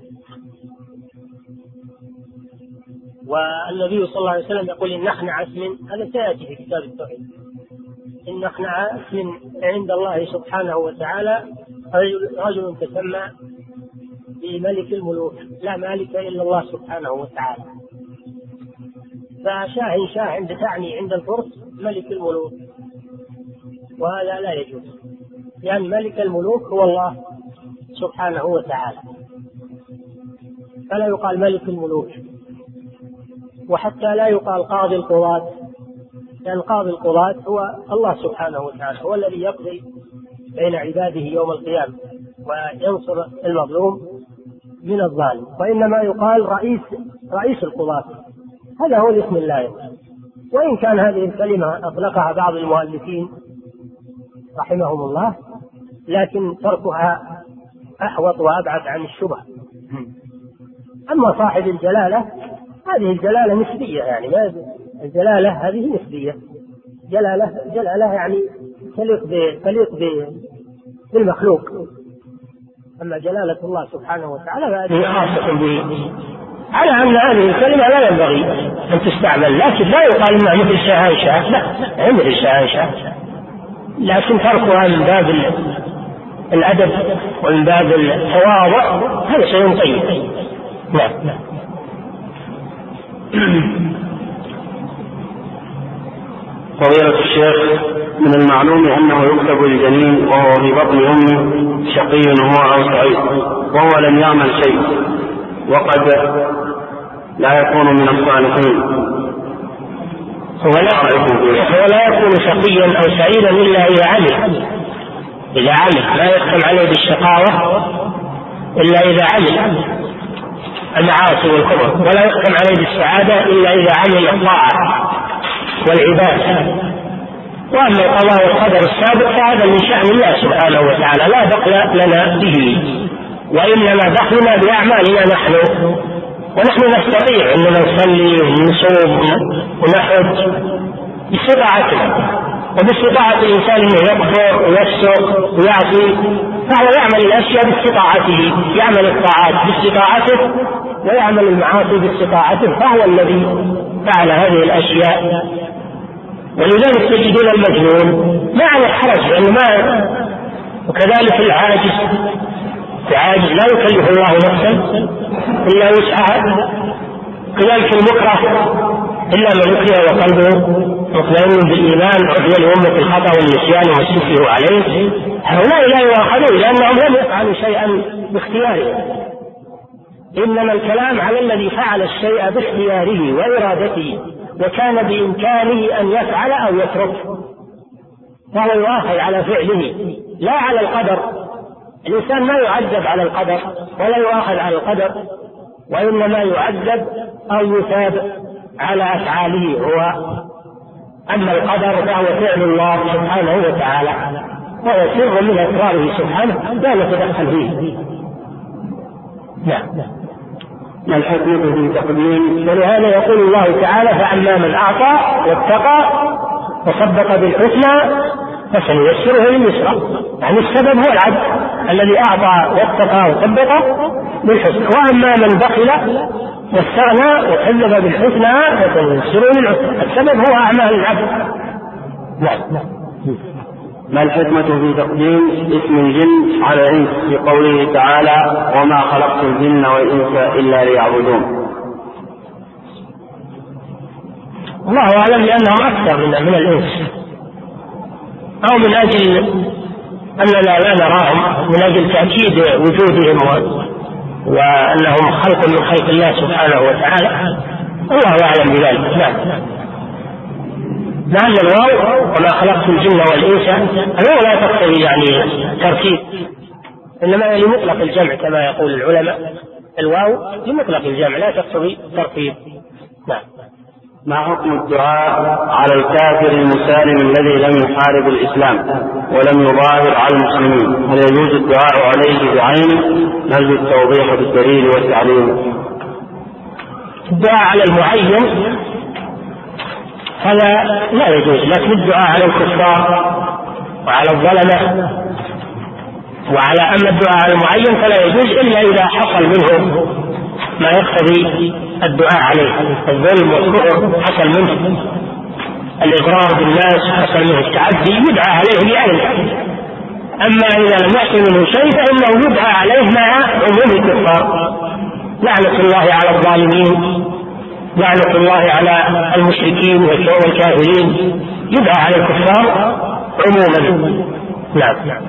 والنبي صلى الله عليه وسلم يقول إن نخنع اسم، هذا سيأتي في كتاب التوحيد، إن نخنع اسم عند الله سبحانه وتعالى رجل تسمى بملك الملوك، لا مالك إلا الله سبحانه وتعالى. فشاه تعني عند الفرس ملك الملوك، وهذا لا يجوز، لأن ملك الملوك هو الله سبحانه وتعالى، فلا يقال ملك الملوك. وحتى لا يقال قاضي القضاة، لأن قاضي القضاة هو الله سبحانه وتعالى، هو الذي يقضي بين عباده يوم القيامة وينصر المظلوم من الظالم، وإنما يقال رئيس القضاة، هذا هو الاسم اللائق. وإن كان هذه الكلمة أطلقها بعض المؤلفين رحمهم الله، لكن تركها أحوط وأبعد عن الشبهة. أما صاحب الجلالة، هذه الجلالة نسبية، يعني الجلالة هذه نسبية، جلالة يعني تليق بالمخلوق. أما جلالة الله سبحانه وتعالى فهذه خاصة به، على أن هذه الكلمة لا ينبغي أن تستعمل، لكن لا يقال إنها مثل شاه، لا مثل شاه، لكن تركها من باب الأدب ومن باب التواضع، هذا شيء طيب. نعم. فضيلة الشيخ، من المعلوم أنه يكتب الجنين وهو في بطن أمه شقي هو أو سعيد، وهو لم يعمل شيء، وقد لا يكون من الصالحين، هو لا يكون شقيا أو سعيدا إلا إذا عمل. لا يحكم عليه بالشقاوة إلا إذا عمل المعاصي والكفر، ولا يحكم عليه بالسعادة إلا إذا عمل الطاعة والعبادة. وأما القضاء والقدر السابق فهذا من شأن الله سبحانه وتعالى، لا دخل لنا به، وإنما دخلنا بأعمالنا نحن، ونحن نستطيع أننا نصلي ونصوم ونحج باستطاعتنا، وباستطاعة الإنسان أنه يكفر ويفسق ويعصي، فهو يعمل الأشياء باستطاعته، يعمل الطاعات باستطاعته ويعمل المعاصي باستطاعته، فهو الذي فعل هذه الأشياء. ولذلك تجدون المجنون ما عليه حرج، لأنه ما، وكذلك العاجز لا يكلف الله نفسا إلا وسعها، كذلك المكره إلا من أكره وقلبه مطمئن بالإيمان عدل لأمة الخطأ والنسيان واستكره عليه، هؤلاء لا يؤاخذون لأنهم لم يفعلوا شيئا باختيارهم، إنما الكلام على الذي فعل الشيء باختياره وإرادته وكان بإمكانه أن يفعل أو يترك، فهو يؤاخذ على فعله لا على القدر. الإنسان ما يعذب على القدر ولا يؤاخذ على القدر، وإنما يعذب أو يثاب على أفعاله هو. أما القدر فهو فعل الله سبحانه وتعالى، وهو سر من أسراره سبحانه لا نتدخل فيه. نعم. ما الحكمة في تقديم؟ ولهذا يقول الله تعالى: فأما من أعطى واتقى وصدق بالحسنى فسنيسره لليسرى. يعني السبب هو العبد الذي أعطى واتقى وصدق بالحسنى، وأما من بخل واستغنى وكذب بالحسنى فسنيسره للعسرى. السبب هو أعمال العبد. نعم. ما الحكمة في تقديم اسم الجن على الإنس في قوله تعالى: وما خلقت الجن والإنس إلا ليعبدون؟ الله أعلم لأنهم أكثر من الإنس، أو من أجل أننا لا نراهم، من أجل تأكيد وجودهم وأنهم خلق من خلق الله سبحانه وتعالى، الله أعلم بذلك. نعم. لأن الواو وما خلقت الجن والإنس الواو لا تقتضي يعني ترتيب، إنما لمطلق الجمع كما يقول العلماء، الواو لمطلق الجمع لا تقتضي ترتيب. نعم. ما حكم الدعاء على الكافر المسالم الذي لم يحارب الإسلام ولم يظاهر على المسلمين؟ هل يجوز الدعاء عليه بعينه؟ نرجو التوضيح بالدليل والتعليم. الدعاء على المعين هذا لا يجوز، لكن الدعاء على الكفار وعلى الظلمة وعلى أما الدعاء على المعين فلا يجوز إلا إذا حصل منه ما يقتضي الدعاء عليه، الظلم والكفر حصل منه، الإضرار بالناس حصل منه، التعدي يدعى عليه بعينه. أما إذا لم يحصل منه شيء فإنه يدعى عليه مع عموم الكفار، لعنة الله على الظالمين، لعنة الله على المشركين والكافرين، يدعى على الكفار عموما. نعم.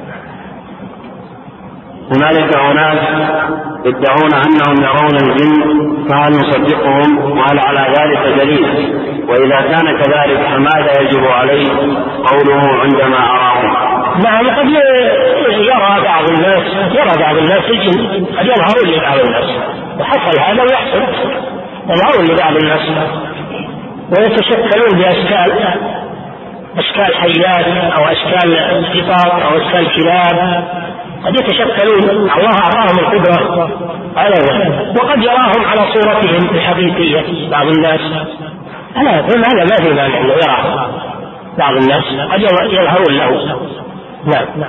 هنالك أناس يدعون أنهم يرون الجن، فهل نصدقهم؟ وهل على ذلك دليل؟ وإذا كان كذلك فماذا يجب عليه قوله عندما أراهم؟ نعم، قد يرى بعض الناس الجن، قد يظهرون لبعض الناس، وحصل هذا ويحصل يظهرون لبعض الناس ويتشكلون بأشكال حيات أو أشكال قطط أو أشكال كلاب، قد يتشكلون، الله أعطاهم القدرة على ذلك، وقد يراهم على صورتهم الحقيقية بعض الناس. هذا ما في مانع أنه يرى بعض الناس، قد يظهرون له. نعم.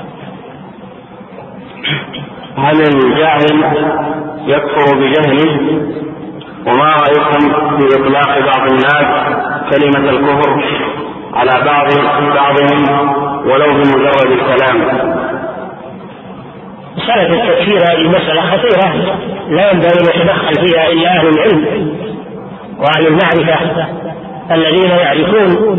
هل الجاهل يكفر بجهله؟ وما رأيكم في إطلاق بعض الناس كلمة الكفر على بعضهم ولو بمجرد الكلام؟ مسألة التكفير هذه مسألة خطيرة لا ينبغي أن يتدخل فيها إلا أهل العلم وأهل المعرفة الذين يعرفون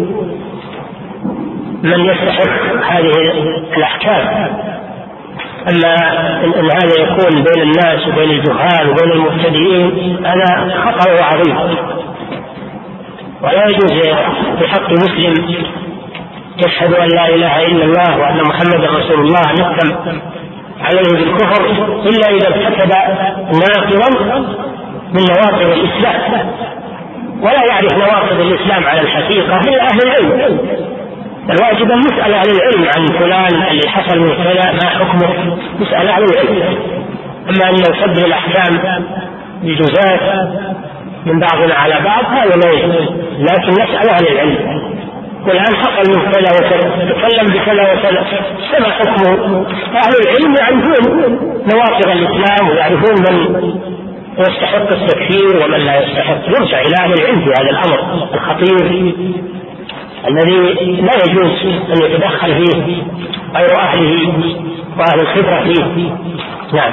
من يستحق هذه الأحكام. أما أن هذا يكون بين الناس وبين الجهال وبين المبتدئين هذا خطأ عظيم، ولا يجوز بحق مسلم يشهد أن لا إله إلا الله وأن محمد رسول الله نحكم عليه بالكفر إلا إذا ارتكب ناقضا من نواقض الإسلام، ولا يعرف نواقض الإسلام على الحقيقة إلا أهل العلم. الواجب أن نسأل أهل العلم عن فلان اللي حصل من كذا ما حكمه، نسأل أهل العلم. أما أن نصدر الأحكام بجزات من بعضنا على بعض هذا لا يجوز، لكن نسأل أهل العلم والآن حصل من كذا وكذا تكلم بكذا وكذا سمع حكمه. أهل العلم يعرفون نواقض الإسلام ويعرفون من يستحق التكفير ومن لا يستحق، يرجع إلى أهل العلم في هذا الأمر الخطير الذي لا يجوز أن يتدخل فيه غير أهله وأهل الخبرة فيه. نعم.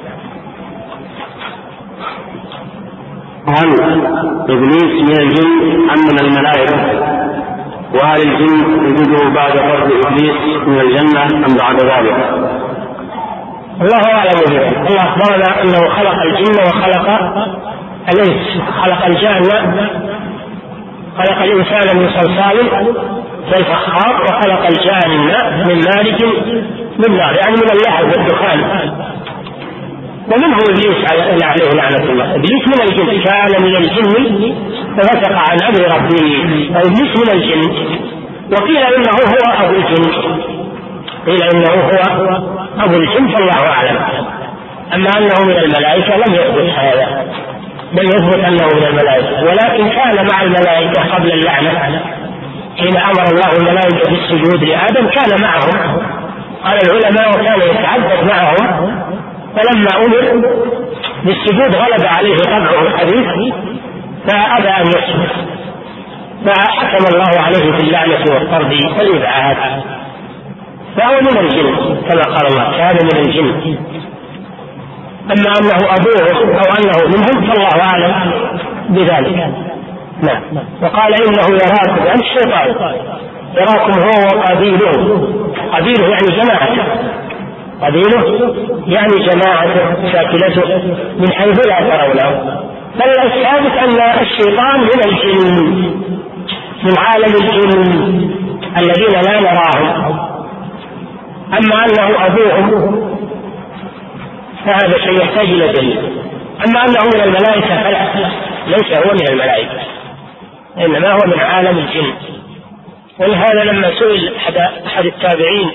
هل إبليس من الجن أم من الملائكة؟ وهل الجن وجوده بعد طرد إبليس من الجنة أم بعد ذلك؟ الله أعلم به. الله أخبرنا أنه خلق الجن وخلق الإنس، خلق الجن، خلق الإنسان من صلصال كالفخار، وخلق الجان من مارج من نار، يعني من اللهب والدخان. ومنه إبليس عليه لعنة الله. إبليس من الجن، كان من الجن ففسق عن أمر ربه، فإبليس من الجن. وقيل إنه هو أبو الجن، قيل إنه هو أبو الجن فالله أعلم. أما أنه من الملائكة لم يثبت هذا، لم يثبت أنه من الملائكة، ولكن كان مع الملائكة قبل اللعنة حين أمر الله الملائكة بالسجود لآدم كان معهم. قال العلماء وكان يتعبد معهم، فلما أمر بالسجود غلب عليه طبعه الحديث فأبى أن يسجد، فحكم الله عليه باللعنة والطرد والإبعاد، فهو من الجن كما قال الله كان من الجن. أما أنه أبوه أو أنه منهم فالله أعلم بذلك. نعم. وقال إنه يراكم، يعني الشيطان يراكم هو وقبيله، قبيله يعني جماعته، قبيله يعني جماعته شاكلته من حيث لا ترونه. بل الثابت أن الشيطان من الجن، من عالم الجن الذين لا نراهم. أما أنه أبوهم فهذا شيء يحتاج إلى دليل. أما أنه من الملائكة فلا، ليس هو من الملائكة، إنما هو من عالم الجن. ولهذا لما سئل أحد التابعين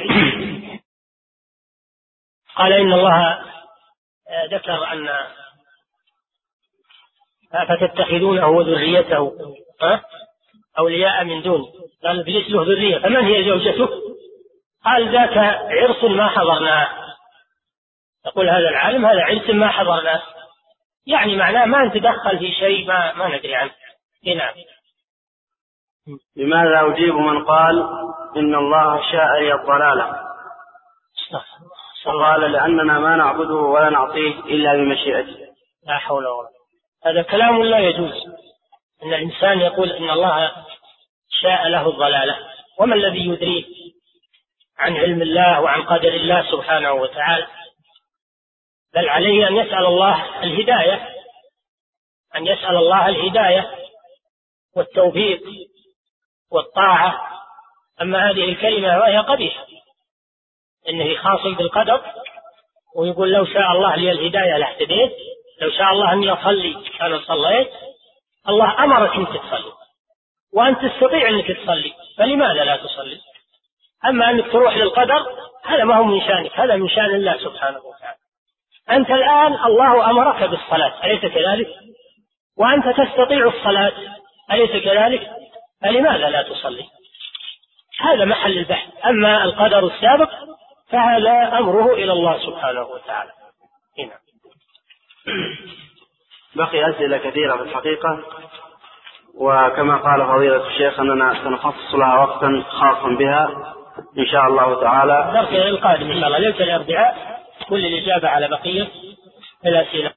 قال إن الله ذكر أن فتتخذونه وذريته أولياء من دونه، قال إبليس له ذرية فمن هي زوجته؟ قال ذاك عرس ما حضرناه. يقول هذا العالم هذا عرس ما حضرناه، يعني معناه ما نتدخل في شيء ما ندري عنه. نعم. لماذا أجيب من قال إن الله شاء لي الضلالة؟ قال لأننا ما نعبده ولا نعطيه إلا بمشيئته. لا حول ولا قوة. هذا كلام لا يجوز، إن الإنسان يقول إن الله شاء له الضلالة، وما الذي يدريه عن علم الله وعن قدر الله سبحانه وتعالى؟ بل عليه أن يسأل الله الهداية، أن يسأل الله الهداية والتوفيق والطاعة. أما هذه الكلمة وهي قبيحة، إنه خاص بالقدر ويقول لو شاء الله لي الهداية لاهتديت، لو شاء الله أني أصلي كان صليت. الله أمرك أنك تصلي وأنت تستطيع أنك تصلي، فلماذا لا تصلي؟ أما أنك تروح للقدر هذا ما هو من شأنك، هذا من شأن الله سبحانه وتعالى. أنت الآن الله أمرك بالصلاة أليس كذلك؟ وأنت تستطيع الصلاة أليس كذلك؟ فلماذا لا تصلي؟ هذا محل البحث. أما القدر السابق فهذا أمره إلى الله سبحانه وتعالى. هنا بقي أسئلة كثيرة في الحقيقة، وكما قال فضيلة الشيخ أننا سنخصص لها وقتا خاصا بها إن شاء الله تعالى. بقي القادم إن شاء الله ليلة الأربعاء كل الإجابة على بقية الأسئلة.